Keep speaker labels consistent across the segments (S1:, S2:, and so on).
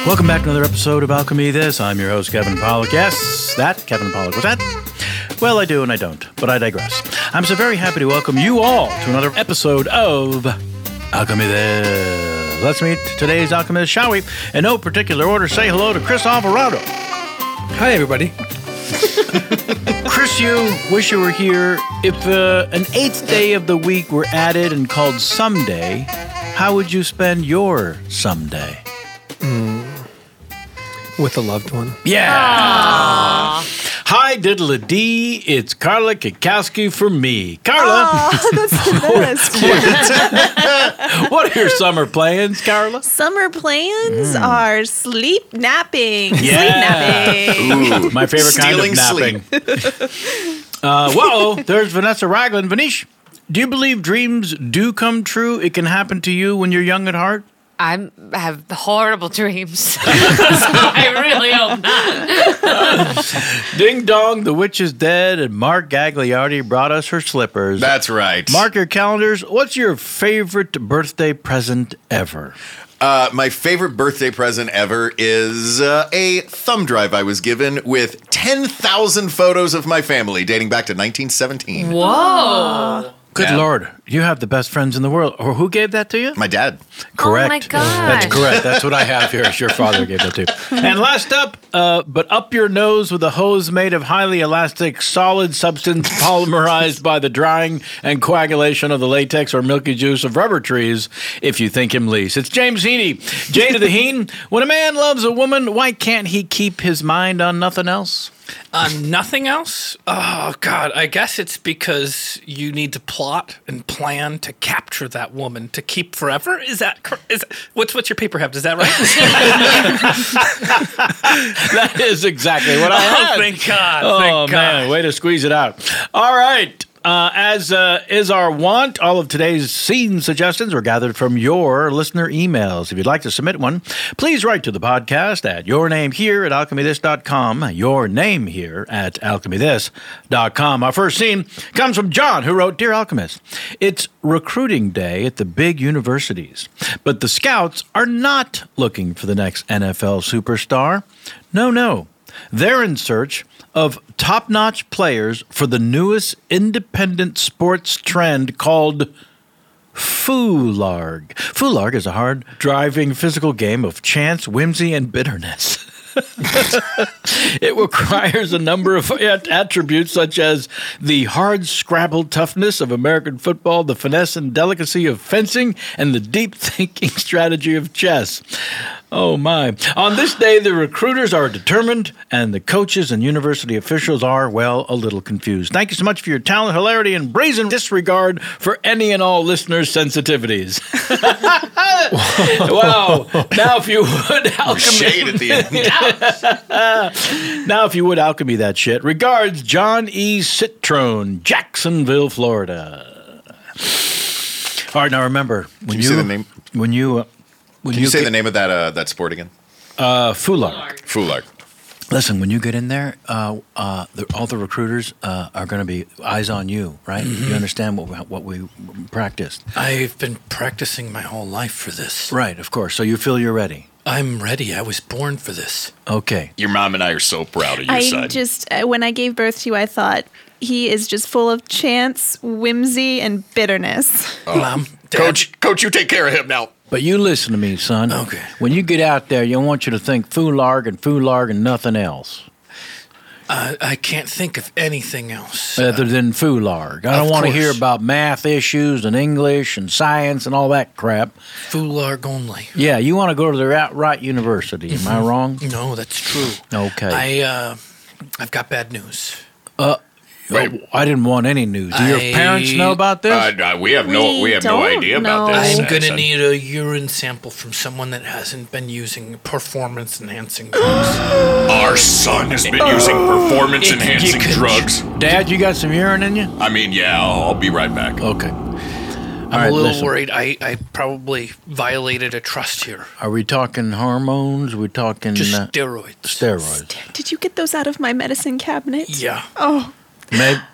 S1: Welcome back to another episode of Alchemy This. I'm your host, Kevin Pollak. Yes, that Kevin Pollak. Was that? Well, I do and I don't, but I digress. I'm so very happy to welcome you all to another episode of Alchemy This. Let's meet today's alchemist, shall we? In no particular order, say hello to Chris Alvarado.
S2: Hi, everybody.
S1: Chris, you wish you were here. If an eighth day of the week were added and called Someday, how would you spend your someday?
S2: With a loved one.
S1: Yeah. Aww. Hi, diddle-a-dee. It's Carla Kikowski for me. Carla.
S3: Oh, that's the best.
S1: What are your summer plans, Carla?
S3: Summer plans are sleep napping.
S1: Yeah.
S3: Sleep napping.
S1: Ooh, my favorite kind of napping. Whoa, there's Vanessa Ragland. Vanish, do you believe dreams do come true? It can happen to you when you're young at heart?
S4: I have horrible dreams. So I really hope not.
S1: Ding dong, the witch is dead, and Mark Gagliardi brought us her slippers.
S5: That's right.
S1: Mark your calendars. What's your favorite birthday present ever?
S5: My favorite birthday present ever is a thumb drive I was given with 10,000 photos of my family dating back to 1917.
S4: Whoa.
S1: Good Lord, you have the best friends in the world. Or who gave that to you?
S5: My dad.
S1: Correct.
S4: Oh, my gosh.
S1: That's correct. That's what I have here. Your father gave that to you. And last up, but up your nose with a hose made of highly elastic solid substance polymerized by the drying and coagulation of the latex or milky juice of rubber trees, if you think him least. It's James Heaney. Jay to the Heen. When a man loves a woman, why can't he keep his mind on nothing else?
S2: Nothing else? Oh, God. I guess it's because you need to plot and plan to capture that woman to keep forever? Is that what's your paper have? Is that right?
S1: That is exactly what I had.
S2: Oh, thank God.
S1: Oh,
S2: Thank
S1: man.
S2: God.
S1: Way to squeeze it out. All right. As is our want, all of today's scene suggestions were gathered from your listener emails. If you'd like to submit one, please write to the podcast at yournamehere@alchemythis.com. Your name here at alchemythis.com. Our first scene comes from John, who wrote, Dear Alchemist, it's recruiting day at the big universities, but the scouts are not looking for the next NFL superstar. No. They're in search of top-notch players for the newest independent sports trend called Foolarg. Foolarg is a hard-driving physical game of chance, whimsy, and bitterness. It requires a number of attributes such as the hard-scrabble toughness of American football, the finesse and delicacy of fencing, and the deep-thinking strategy of chess. Oh, my. On this day, the recruiters are determined, and the coaches and university officials are, well, a little confused. Thank you so much for your talent, hilarity, and brazen disregard for any and all listeners' sensitivities. Wow. Now, if you would, alchemy.
S5: Shade at the end.
S1: Now, if you would, alchemy that shit. Regards, John E. Citrone, Jacksonville, Florida. All right, now remember, when
S5: Can you say the name?
S1: When you
S5: Can you say the name of that sport again?
S1: Foolarg.
S5: Foolarg.
S1: Listen, when you get in there, all the recruiters are going to be eyes on you, right? Mm-hmm. You understand what we practiced.
S2: I've been practicing my whole life for this.
S1: Right, of course. So you feel you're ready.
S2: I'm ready. I was born for this.
S1: Okay.
S5: Your mom and I are so proud of you, son.
S3: When I gave birth to you, I thought he is just full of chance, whimsy, and bitterness.
S2: Mom, Dad.
S5: Coach, you take care of him now.
S1: But you listen to me, son.
S2: Okay.
S1: When you get out there, I want you to think Foolarg and nothing else.
S2: I can't think of anything else.
S1: Other than Foolarg. I don't want to hear about math issues and English and science and all that crap.
S2: Foolarg only.
S1: Yeah, you want to go to the outright university. Am I wrong?
S2: No, that's true.
S1: Okay.
S2: I've got bad news.
S5: Wait.
S1: I didn't want any news. Do your parents know about this?
S5: We have no idea about this.
S2: I'm going to
S5: son.
S2: need a urine sample from someone that hasn't been using performance-enhancing drugs.
S5: Our son has been using performance-enhancing drugs.
S1: Dad, you got some urine in you?
S5: I mean, yeah, I'll be right back.
S1: Okay.
S2: I'm a little worried. I probably violated a trust here.
S1: Are we talking hormones? Are we talking...
S2: Just steroids.
S1: Steroids.
S3: Did you get those out of my medicine cabinet?
S2: Yeah.
S3: Oh.
S1: Maybe.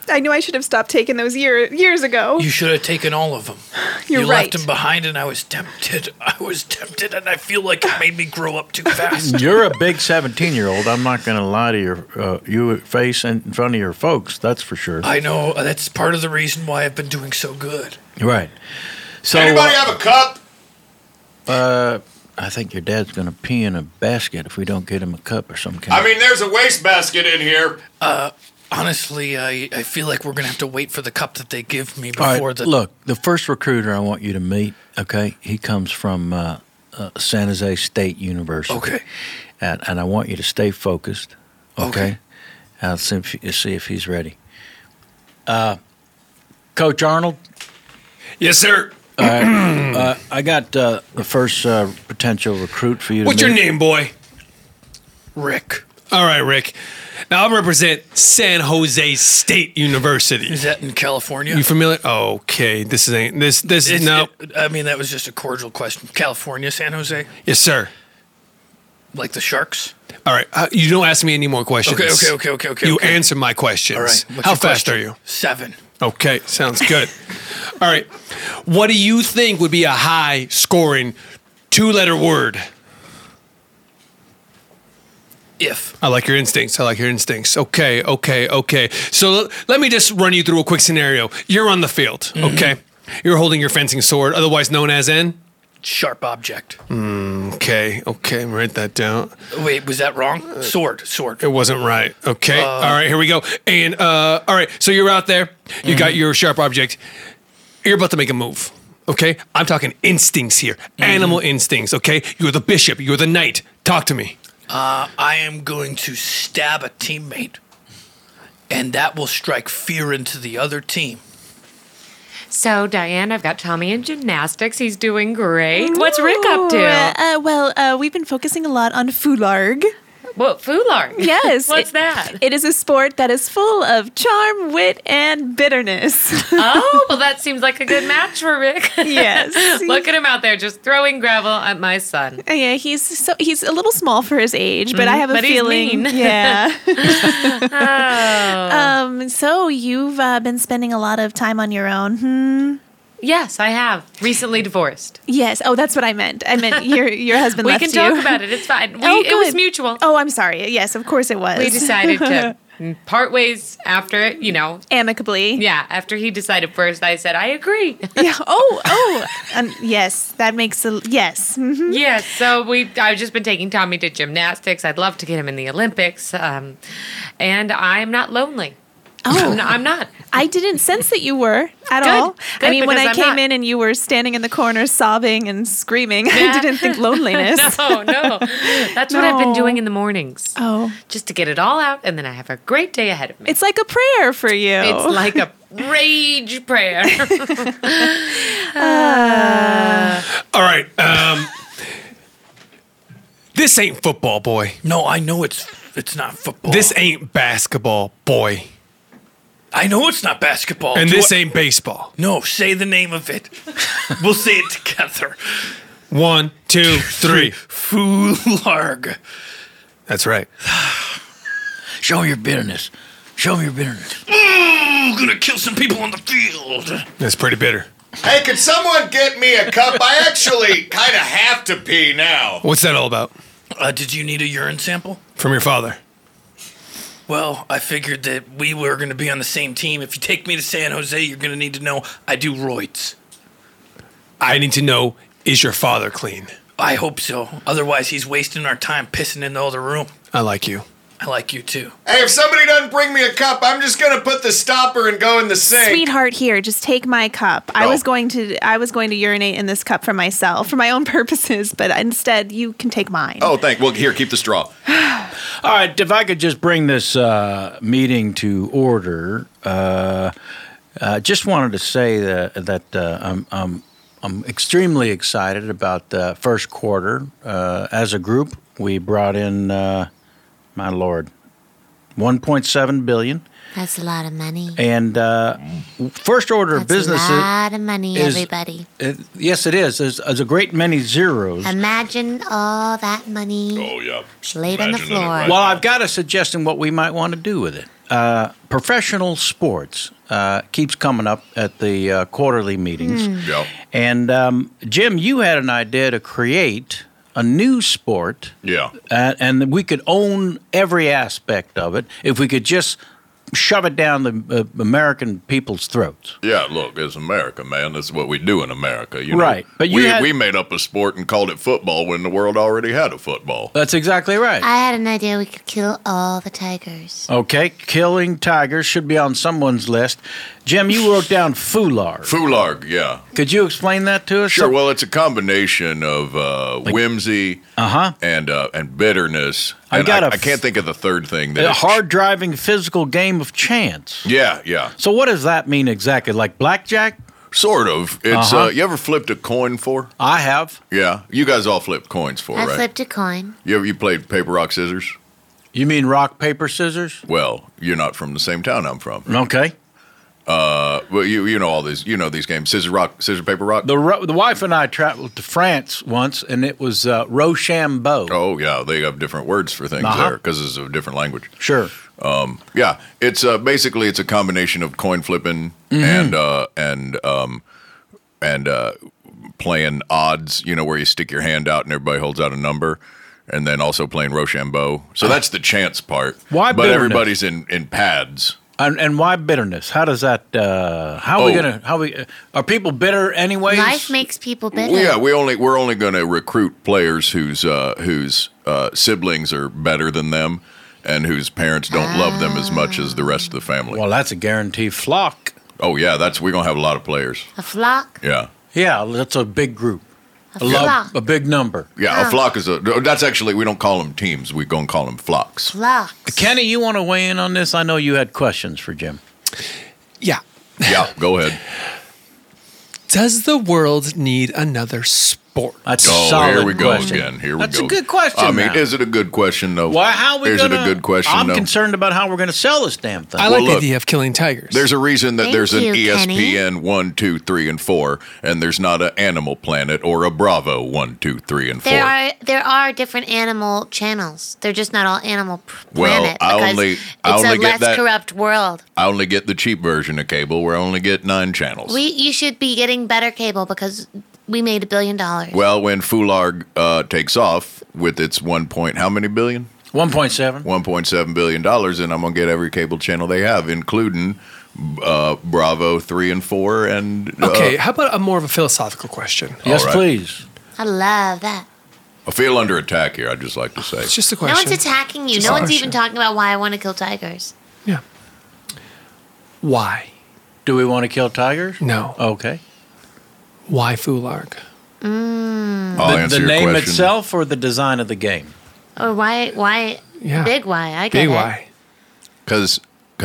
S3: I knew I should have stopped taking those years ago.
S2: You should have taken all of them.
S3: You're
S2: you
S3: right.
S2: left them behind, and I was tempted. And I feel like it made me grow up too fast.
S1: You're a big 17-year-old. I'm not going to lie to your face in front of your folks. That's for sure.
S2: I know. That's part of the reason why I've been doing so good.
S1: Right. So,
S5: Anybody have a cup?
S1: I think your dad's going to pee in a basket if we don't get him a cup or some kind.
S5: I mean, there's a wastebasket in here.
S2: Honestly, I feel like we're going to have to wait for the cup that they give me
S1: All
S2: before
S1: right,
S2: the...
S1: Look, the first recruiter I want you to meet, okay, he comes from San Jose State University.
S2: Okay.
S1: And I want you to stay focused, okay?
S2: Okay.
S1: I'll see if he's ready. Coach Arnold?
S6: Yes, sir.
S1: I got the first potential recruit for you to
S6: What's your
S1: meet.
S6: name, boy?
S2: Rick.
S6: All right, Rick. Now I represent San Jose State University.
S2: Is that in California?
S6: You familiar? Okay, this is no.
S2: I mean, that was just a cordial question. California, San Jose?
S6: Yes, sir.
S2: Like the Sharks?
S6: All right, you don't ask me any more questions.
S2: Okay.
S6: You answer my questions.
S2: All right. What's
S6: How
S2: your
S6: fast
S2: question?
S6: are you?
S2: 7.
S6: Okay, sounds good. All right, what do you think would be a high-scoring 2-letter word?
S2: If.
S6: I like your instincts. Okay. So let me just run you through a quick scenario. You're on the field, okay? You're holding your fencing sword, otherwise known as an...
S2: Sharp object.
S6: Okay, write that down.
S2: Wait, was that wrong? Sword.
S6: It wasn't right. Okay, all right, here we go. And, all right, so you're out there. You got your sharp object. You're about to make a move, okay? I'm talking instincts here, animal instincts, okay? You're the bishop. You're the knight. Talk to me.
S2: I am going to stab a teammate, and that will strike fear into the other team.
S4: So, Diane, I've got Tommy in gymnastics. He's doing great. What's Rick up to?
S3: We've been focusing a lot on Fularg.
S4: What, Fularg?
S3: Yes.
S4: What's that?
S3: It is a sport that is full of charm, wit, and bitterness.
S4: Oh, well, that seems like a good match for Rick.
S3: Yes.
S4: Look at him out there just throwing gravel at my son.
S3: Yeah, he's a little small for his age, but I have a
S4: but he's
S3: feeling.
S4: mean.
S3: Yeah.
S4: Oh.
S3: So you've been spending a lot of time on your own.
S4: Yes, I have. Recently divorced.
S3: Yes. Oh, that's what I meant. I meant your husband
S4: We
S3: left
S4: can
S3: you.
S4: talk about it. It's fine.
S3: Oh,
S4: It was
S3: good.
S4: mutual.
S3: Oh, I'm sorry. Yes, of course it was.
S4: We decided to part ways after it,
S3: amicably.
S4: Yeah, after he decided first, I said, I agree.
S3: Yeah. Yes, that makes yes. Mhm.
S4: Yes, so I've just been taking Tommy to gymnastics. I'd love to get him in the Olympics. And I'm not lonely.
S3: Oh.
S4: I'm not.
S3: I didn't sense that you were at all.
S4: Good,
S3: I mean, when
S4: because
S3: I
S4: I'm
S3: came
S4: not.
S3: in and you were standing in the corner sobbing and screaming,
S4: Yeah.
S3: I didn't think loneliness.
S4: No. That's what I've been doing in the mornings.
S3: Oh,
S4: Just to get it all out, and then I have a great day ahead of me.
S3: it's like a prayer for you.
S4: It's like a rage prayer.
S6: All right, this ain't football, boy.
S2: No, I know it's not football.
S6: This ain't basketball, boy.
S2: I know it's not basketball.
S6: And
S2: Do
S6: this
S2: I-
S6: ain't baseball.
S2: No, say the name of it. We'll say it together.
S6: 1, 2, 3.
S2: Fularg.
S6: That's right.
S1: Show me your bitterness.
S2: I'm gonna kill some people on the field.
S6: That's pretty bitter.
S5: Hey, could someone get me a cup? I actually kind of have to pee now.
S6: What's that all about?
S2: Did you need a urine sample?
S6: From your father.
S2: Well, I figured that we were going to be on the same team. If you take me to San Jose, you're going to need to know I do roids.
S6: I need to know, is your father clean?
S2: I hope so. Otherwise, he's wasting our time pissing in the other room.
S6: I like you.
S2: I like you too.
S5: Hey, if somebody doesn't bring me a cup, I'm just gonna put the stopper and go in the sink.
S3: Sweetheart, here, just take my cup. I
S5: No.
S3: was going to urinate in this cup for myself, for my own purposes, but instead you can take mine.
S5: Oh, well, here, keep the straw.
S1: All right, if I could just bring this meeting to order, just wanted to say that I'm extremely excited about the first quarter. As a group, we brought in, my Lord, $1.7 billion.
S7: That's a lot of money.
S1: And first order of
S7: That's
S1: business.
S7: a lot of money,
S1: is-
S7: everybody.
S1: Yes, it is. There's a great many zeros.
S7: Imagine all that money
S5: Oh, yeah.
S7: laid on the floor.
S1: Well, I've got a suggestion what we might want to do with it. professional sports keeps coming up at the quarterly meetings.
S5: Yep.
S1: And Jim, you had an idea to create a new sport.
S5: Yeah.
S1: And we could own every aspect of it if we could just shove it down the American people's throats.
S5: Yeah, look, it's America, man. This is what we do in America. You know?
S1: Right, but
S5: we made up a sport and called it football when the world already had a football.
S1: That's exactly right.
S7: I had an idea we could kill all the tigers.
S1: Okay, killing tigers should be on someone's list. Jim, you wrote down foulard.
S5: Foularg, yeah.
S1: Could you explain that to us?
S5: Sure. Well, it's a combination of whimsy and bitterness. And I can't think of the third thing.
S1: A hard-driving physical game of chance.
S5: Yeah.
S1: So what does that mean exactly? Like blackjack?
S5: Sort of. It's you ever flipped a coin for?
S1: I have.
S5: Yeah. You guys all flipped coins for,
S7: I
S5: right?
S7: flipped a coin.
S5: You played paper, rock, scissors?
S1: You mean rock, paper, scissors?
S5: Well, you're not from the same town I'm from.
S1: Okay.
S5: Well, you know all these. You know these games: scissors, rock, scissors, paper, rock.
S1: The wife and I traveled to France once, and it was Rochambeau.
S5: Oh yeah, they have different words for things there because it's a different language.
S1: Sure.
S5: Yeah, it's basically it's a combination of coin flipping and playing odds. You know, where you stick your hand out and everybody holds out a number, and then also playing Rochambeau. So that's the chance part.
S1: Why
S5: But
S1: bitterness?
S5: everybody's in pads.
S1: And why bitterness? How does that? Are people bitter anyways?
S7: Life makes people bitter.
S5: Well, yeah, we're only going to recruit players whose siblings are better than them, and whose parents don't love them as much as the rest of the family.
S1: Well, that's a guaranteed flock.
S5: Oh yeah, we're going to have a lot of players.
S7: A flock?
S5: Yeah.
S1: Yeah, that's a big group.
S7: A flock.
S1: A big number.
S5: Yeah, a flock is that's actually, we don't call them teams. We go and call them flocks.
S7: Flocks.
S1: Kenny, you want to weigh in on this? I know you had questions for Jim.
S6: Yeah.
S5: Yeah, go ahead.
S6: Does the world need another sport?
S1: That's a
S5: Oh,
S1: solid
S5: here we go
S1: question.
S5: again. Here we
S1: That's
S5: go.
S1: a good question.
S5: I mean,
S1: now.
S5: is it a good question though?
S1: Why? How we
S5: Is
S1: gonna?
S5: it a good question
S1: I'm
S5: though?
S1: concerned about how we're going to sell this damn thing.
S6: I like
S5: look,
S6: the idea of killing tigers.
S5: There's a reason that
S7: Thank
S5: there's an
S7: you,
S5: ESPN 1, 2, 3, and 4, and there's not an Animal Planet or a Bravo 1, 2, 3, and 4.
S7: There are different animal channels. They're just not all Animal
S5: Well,
S7: Planet.
S5: I
S7: because
S5: only
S7: it's
S5: get
S7: a less
S5: that-
S7: corrupt world.
S5: I only get the cheap version of cable where I only get 9 channels.
S7: You should be getting better cable because we made $1 billion.
S5: Well, when Foularg takes off with its how many billion?
S1: 1.7.
S5: $1.7 billion, and I'm going to get every cable channel they have, including Bravo 3 and 4. And
S6: Okay, how about a more of a philosophical question?
S1: Yes,
S5: All right.
S1: please.
S7: I love that.
S5: I feel under attack here, I'd just like to say.
S6: It's just a
S7: No
S6: question.
S7: one's attacking you.
S6: Just
S7: No
S6: a
S7: one's
S6: question.
S7: even talking about why I want to kill tigers.
S6: Yeah. Why?
S1: Do we want to kill tigers?
S6: No.
S1: Okay.
S6: Why Foularg?
S5: I'll answer
S1: The
S5: your
S1: name
S5: question.
S1: itself or the design of the game?
S7: Or why?
S6: Yeah.
S7: Big why? I get
S6: Big
S7: it.
S6: why?
S5: Because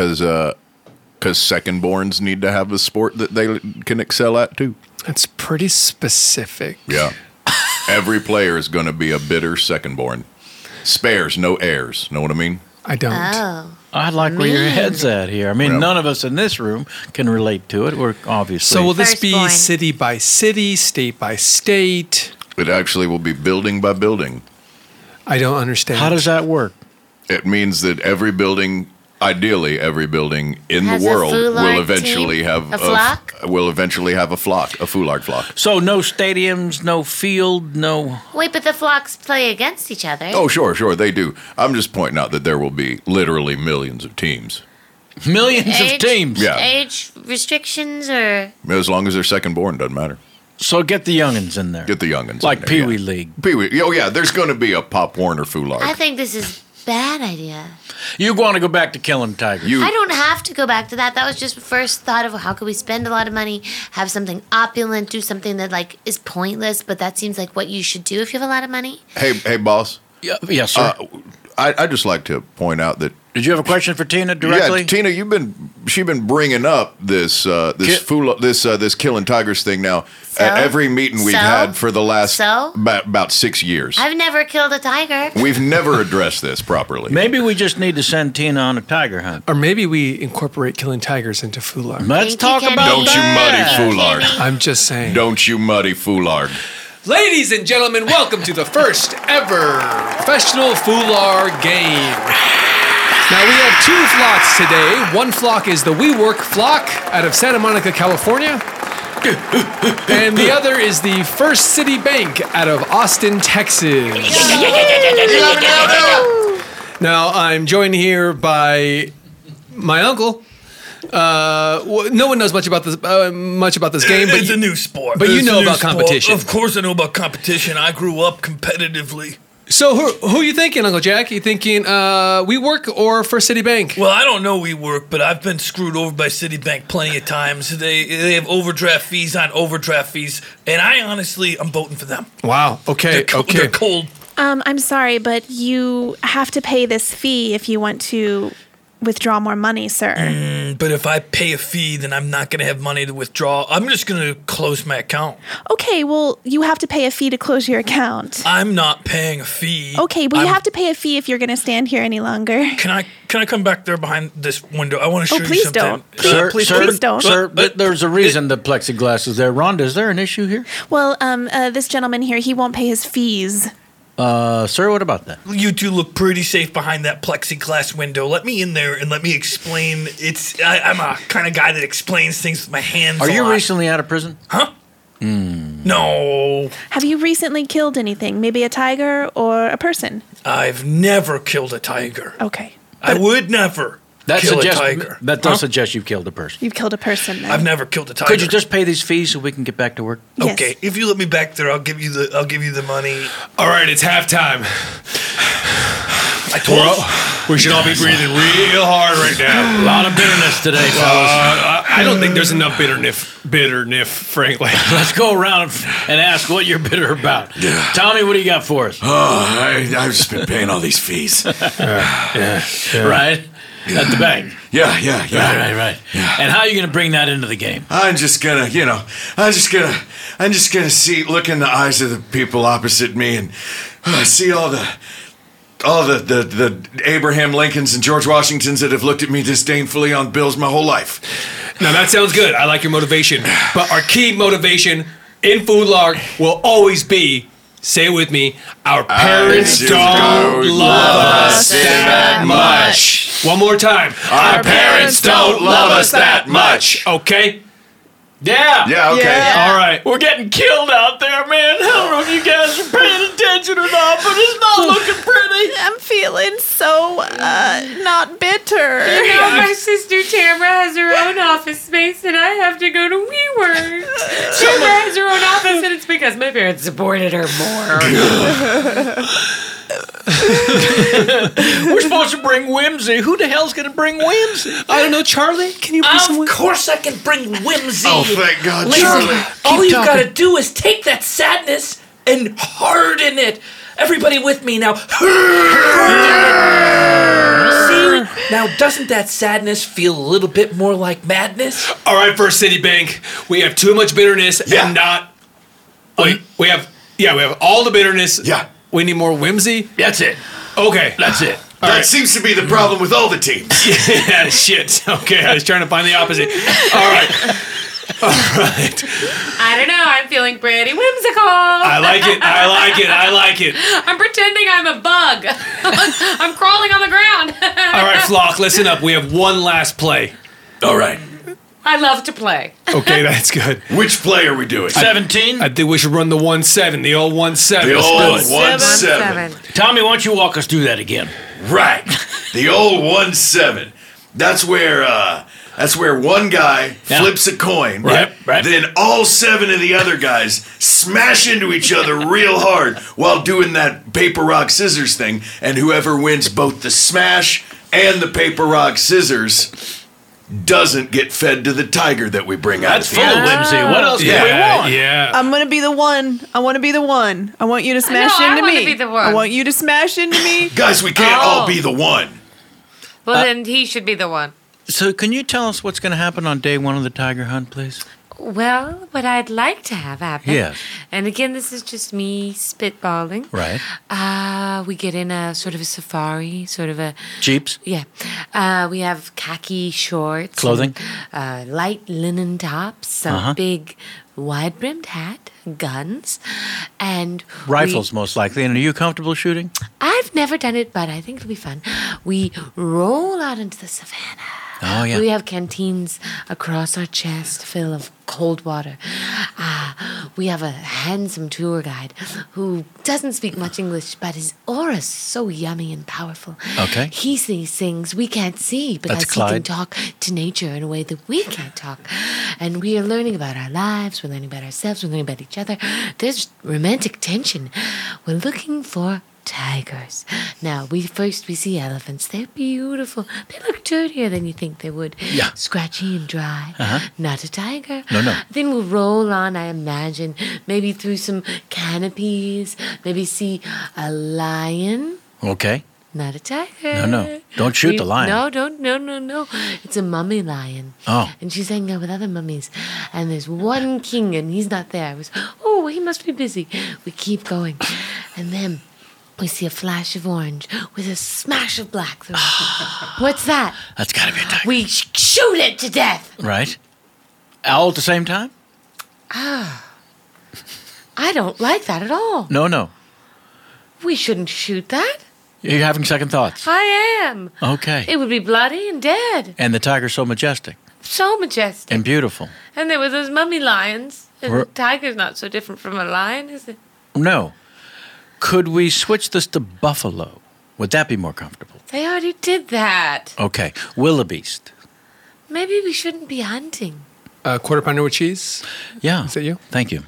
S5: second-borns need to have a sport that they can excel at, too.
S6: That's pretty specific.
S5: Yeah. Every player is going to be a bitter second-born. Spares, no heirs. Know what I mean?
S6: I don't.
S7: Oh.
S1: I like where your
S7: Mean.
S1: head's at here. I mean,
S5: Well-
S1: none of us in this room can relate to it. We're obviously.
S6: So will this be
S7: Firstborn.
S6: city by city, state by state?
S5: It actually will be building by building.
S6: I don't understand.
S1: How does that work?
S5: It means that every building, ideally every building in
S7: Has
S5: the
S7: a
S5: world,
S7: Foularg
S5: will eventually
S7: team?
S5: have
S7: A flock?
S5: Will eventually have a flock, a Foularg flock.
S1: So no stadiums, no field, no.
S7: Wait, but the flocks play against each other.
S5: Oh, sure, they do. I'm just pointing out that there will be literally millions of teams.
S1: Millions of teams.
S5: Yeah.
S7: Age restrictions or
S5: As long as they're second born, doesn't matter.
S1: So get the youngins in there.
S5: Get the youngins.
S1: Like
S5: in there,
S1: Pee
S5: yeah.
S1: Wee League.
S5: Pee Wee. Oh, yeah, there's going to be a Pop Warner Foularg.
S7: I think this is bad idea.
S1: You want to go back to killing tigers?
S5: You,
S7: I don't have to go back to that. That was just first thought of how could we spend a lot of money, have something opulent, do something that like is pointless, but that seems like what you should do if you have a lot of money.
S5: hey, boss.
S1: Yes, sir.
S5: I'd just like to point out that
S1: Did you have a question for Tina directly?
S5: yeah, Tina, she's been bringing up this killing tigers thing now at every meeting we've
S7: So?
S5: had for the last
S7: So?
S5: about 6 years.
S7: I've never killed a tiger.
S5: We've never addressed this properly.
S1: Maybe we just need to send Tina on a tiger hunt.
S6: Or maybe we incorporate killing tigers into Foularg.
S1: Let's
S7: Thank
S1: talk
S7: you, Kenny.
S1: about
S5: Don't you muddy
S1: that.
S5: Foularg.
S7: Kenny.
S6: I'm just saying.
S5: Don't you muddy Foularg.
S6: Ladies and gentlemen, welcome to the first ever professional Foularg game. Now we have 2 flocks today. One flock is the WeWork flock out of Santa Monica, California. And the other is the First City Bank out of Austin, Texas. Now I'm joined here by my uncle. No one knows much about this game, but
S8: It's a new sport.
S6: but you
S8: It's
S6: know
S8: a new
S6: about
S8: sport.
S6: competition.
S8: Of course I know about competition. I grew up competitively.
S6: So who are you thinking, Uncle Jack? You thinking WeWork or First City Bank?
S8: Well, I don't know WeWork, but I've been screwed over by Citibank plenty of times. They have overdraft fees on overdraft fees, and I'm voting for them.
S6: Wow. Okay.
S8: They're cold.
S3: I'm sorry, but you have to pay this fee if you want to withdraw more money, sir.
S8: But if I pay a fee, then I'm not going to have money to withdraw. I'm just going to close my account.
S3: Okay, well, you have to pay a fee to close your account.
S8: I'm not paying a fee.
S3: Okay, but you have to pay a fee if you're going to stand here any longer.
S8: Can I come back there behind this window? I want to show you
S3: please
S8: something.
S3: don't.
S1: Sir,
S3: don't.
S1: Sir, there's a reason the plexiglass is there. Rhonda, is there an issue here?
S3: Well, this gentleman here, he won't pay his fees.
S1: Sir, what about that?
S8: You two look pretty safe behind that plexiglass window. Let me in there and let me explain. I'm a kind of guy that explains things with my hands.
S1: Are
S8: a
S1: you
S8: lot.
S1: recently out of prison?
S8: Huh? No,
S3: Have you recently killed anything? Maybe a tiger or a person?
S8: I've never killed a tiger.
S3: Okay.
S8: I would never kill a tiger.
S1: That does suggest you've killed a person.
S3: You've killed a person then.
S8: I've never killed a tiger.
S1: Could you just pay these fees so we can get back to work?
S3: Yes.
S8: Okay, if you let me back there, I'll give you the money.
S6: All right, it's halftime.
S8: I told you.
S6: We should all be breathing real hard right now.
S1: A lot of bitterness today, fellas.
S6: I don't think there's enough bitterness, frankly.
S1: Let's go around and ask what you're bitter about. Tommy, what do you got for us?
S9: I've just been paying all these fees.
S1: Right? At the bank.
S9: Yeah.
S1: Right. And how are you going to bring that into the game?
S9: I'm just gonna look in the eyes of the people opposite me and see all the Abraham Lincolns and George Washingtons that have looked at me disdainfully on bills my whole life.
S6: Now that sounds good. I like your motivation. But our key motivation in Food Lark will always be, say it with me, our parents don't love us that much. One more time. Our parents don't love us that much. Okay?
S1: Yeah.
S9: Yeah, okay.
S3: Yeah.
S6: All right.
S1: We're getting killed out there, man. I don't know if you guys are paying attention or not, but it's not looking pretty.
S3: I'm feeling so, not bitter.
S4: You know, my sister Tamara has her own office space, and I have to go to WeWork. Tamara has her own office, and it's because my parents supported her more.
S1: We're supposed to bring whimsy. Who the hell's going to bring whimsy?
S6: I don't know, Charlie. Can you bring some?
S8: Of course I can bring whimsy.
S9: Oh, thank God,
S8: Listen,
S9: Charlie.
S8: all you've got to do is take that sadness and harden it. Everybody with me now. See? Now, doesn't that sadness feel a little bit more like madness?
S6: All right, First City Bank. We have too much bitterness
S9: Yeah.
S6: and not. Wait, we have all the bitterness.
S9: Yeah.
S6: We need more whimsy.
S1: That's it.
S6: Okay.
S1: That's it.
S9: That seems to be the problem with all the teams.
S6: Yeah, shit. Okay, I was trying to find the opposite. All right.
S4: I don't know. I'm feeling pretty whimsical.
S6: I like it.
S4: I'm pretending I'm a bug. I'm crawling on the ground.
S6: All right, Flock, listen up. We have one last play.
S9: All right.
S4: I love to play.
S6: Okay, that's good.
S9: Which play are we doing?
S1: 17.
S6: I think we should run the 1-7, the old 1-7.
S9: The
S6: Let's
S9: old
S6: do it.
S9: 1-7.
S1: Tommy, why don't you walk us through that again?
S9: Right. The old 1-7. That's where one guy flips a coin.
S1: Right.
S9: Then all 7 of the other guys smash into each other real hard while doing that paper, rock, scissors thing. And whoever wins both the smash and the paper, rock, scissors doesn't get fed to the tiger that we bring out.
S1: That's full of whimsy. What else do we want?
S6: Yeah.
S10: I'm gonna be the one. I want to be the one. I want you to smash
S4: I
S10: into
S4: wanna
S10: me.
S4: be the one.
S10: I want you to smash into me.
S9: Guys, we can't all be the one.
S4: Well, then he should be the one.
S1: So, can you tell us what's going to happen on day 1 of the tiger hunt, please?
S4: Well, what I'd like to have happen.
S1: Yes.
S4: And again, this is just me spitballing.
S1: Right.
S4: We get in a sort of a safari, sort of a.
S1: Jeeps?
S4: Yeah. We have khaki shorts.
S1: Clothing?
S4: And, light linen tops, a big wide brimmed hat, guns, and.
S1: Rifles, most likely. And are you comfortable shooting?
S4: I've never done it, but I think it'll be fun. we roll out into the savannah.
S1: Oh, yeah.
S4: We have canteens across our chest full of cold water. We have a handsome tour guide who doesn't speak much English, but his aura is so yummy and powerful.
S1: Okay.
S4: He sees things we can't see because
S1: That's
S4: he can
S1: Clyde.
S4: talk to nature in a way that we can't talk. And we are learning about our lives. We're learning about ourselves. We're learning about each other. There's romantic tension. We're looking for tigers. Now, we see elephants. They're beautiful. They look dirtier than you think they would.
S1: Yeah.
S4: Scratchy and dry. Not a tiger.
S1: No.
S4: Then we'll roll on, I imagine, maybe through some canopies, maybe see a lion.
S1: Okay.
S4: Not a tiger.
S1: No. Don't shoot the lion.
S4: No. It's a mummy lion.
S1: Oh.
S4: And she's hanging out with other mummies. And there's one king, and he's not there. He must be busy. We keep going. And then we see a flash of orange with a smash of black through it. What's that?
S1: That's got to be a tiger.
S4: We shoot it to death.
S1: Right. All at the same time?
S4: I don't like that at all.
S1: No.
S4: We shouldn't shoot that.
S1: You're having second thoughts.
S4: I am.
S1: Okay.
S4: It would be bloody and dead.
S1: And the tiger's so majestic
S4: So majestic.
S1: and beautiful.
S4: And there were those mummy lions. And
S1: We're-
S4: the tiger's not so different from a lion, is it?
S1: No. Could we switch this to buffalo? Would that be more comfortable?
S4: They already did that.
S1: Okay. Wildebeest.
S4: Maybe we shouldn't be hunting.
S6: Quarter pounder with cheese.
S1: Yeah.
S6: Is that you?
S1: Thank you.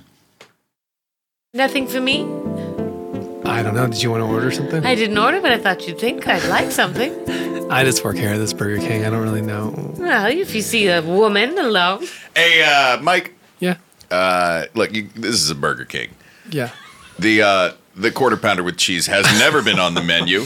S4: Nothing for me?
S6: I don't know. Did you want to order something?
S4: I didn't order, but I thought you'd think I'd like something.
S6: I just work here at this Burger King. I don't really know.
S4: Well, if you see a woman alone.
S5: Hey, Mike.
S6: Yeah.
S5: Look, this is a Burger King.
S6: Yeah.
S5: The quarter pounder with cheese has never been on the menu.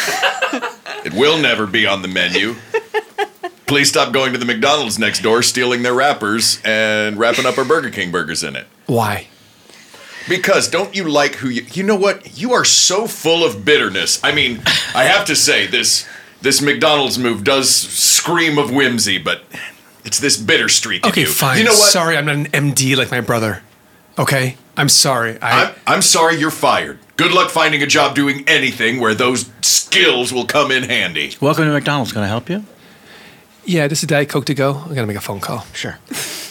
S5: It will never be on the menu. Please stop going to the McDonald's next door, stealing their wrappers, and wrapping up our Burger King burgers in it.
S6: Why?
S5: Because don't you like who you know what? You are so full of bitterness. I mean, I have to say, this McDonald's move does scream of whimsy, but it's this bitter streak in
S6: Okay,
S5: you.
S6: fine.
S5: You know what?
S6: Sorry, I'm not an MD like my brother. Okay? I'm sorry.
S5: I'm sorry you're fired. Good luck finding a job doing anything where those skills will come in handy.
S1: Welcome to McDonald's. Can I help you?
S6: Yeah, this is Diet Coke to go. I gotta make a phone call.
S1: Sure.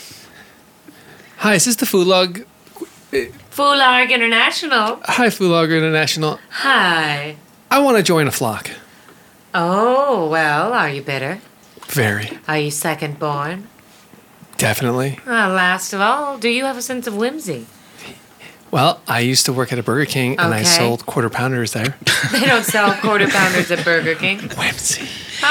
S6: Hi, is this the Food Log?
S4: Fularg International.
S6: Hi, Food Log International.
S4: Hi.
S6: I want to join a flock.
S4: Oh, well, are you bitter?
S6: Very.
S4: Are you second born?
S6: Definitely.
S4: Last of all, do you have a sense of whimsy?
S6: Well, I used to work at a Burger King, and I
S4: Okay.
S6: sold quarter pounders there.
S4: They don't sell quarter pounders at Burger King.
S6: Whimsy.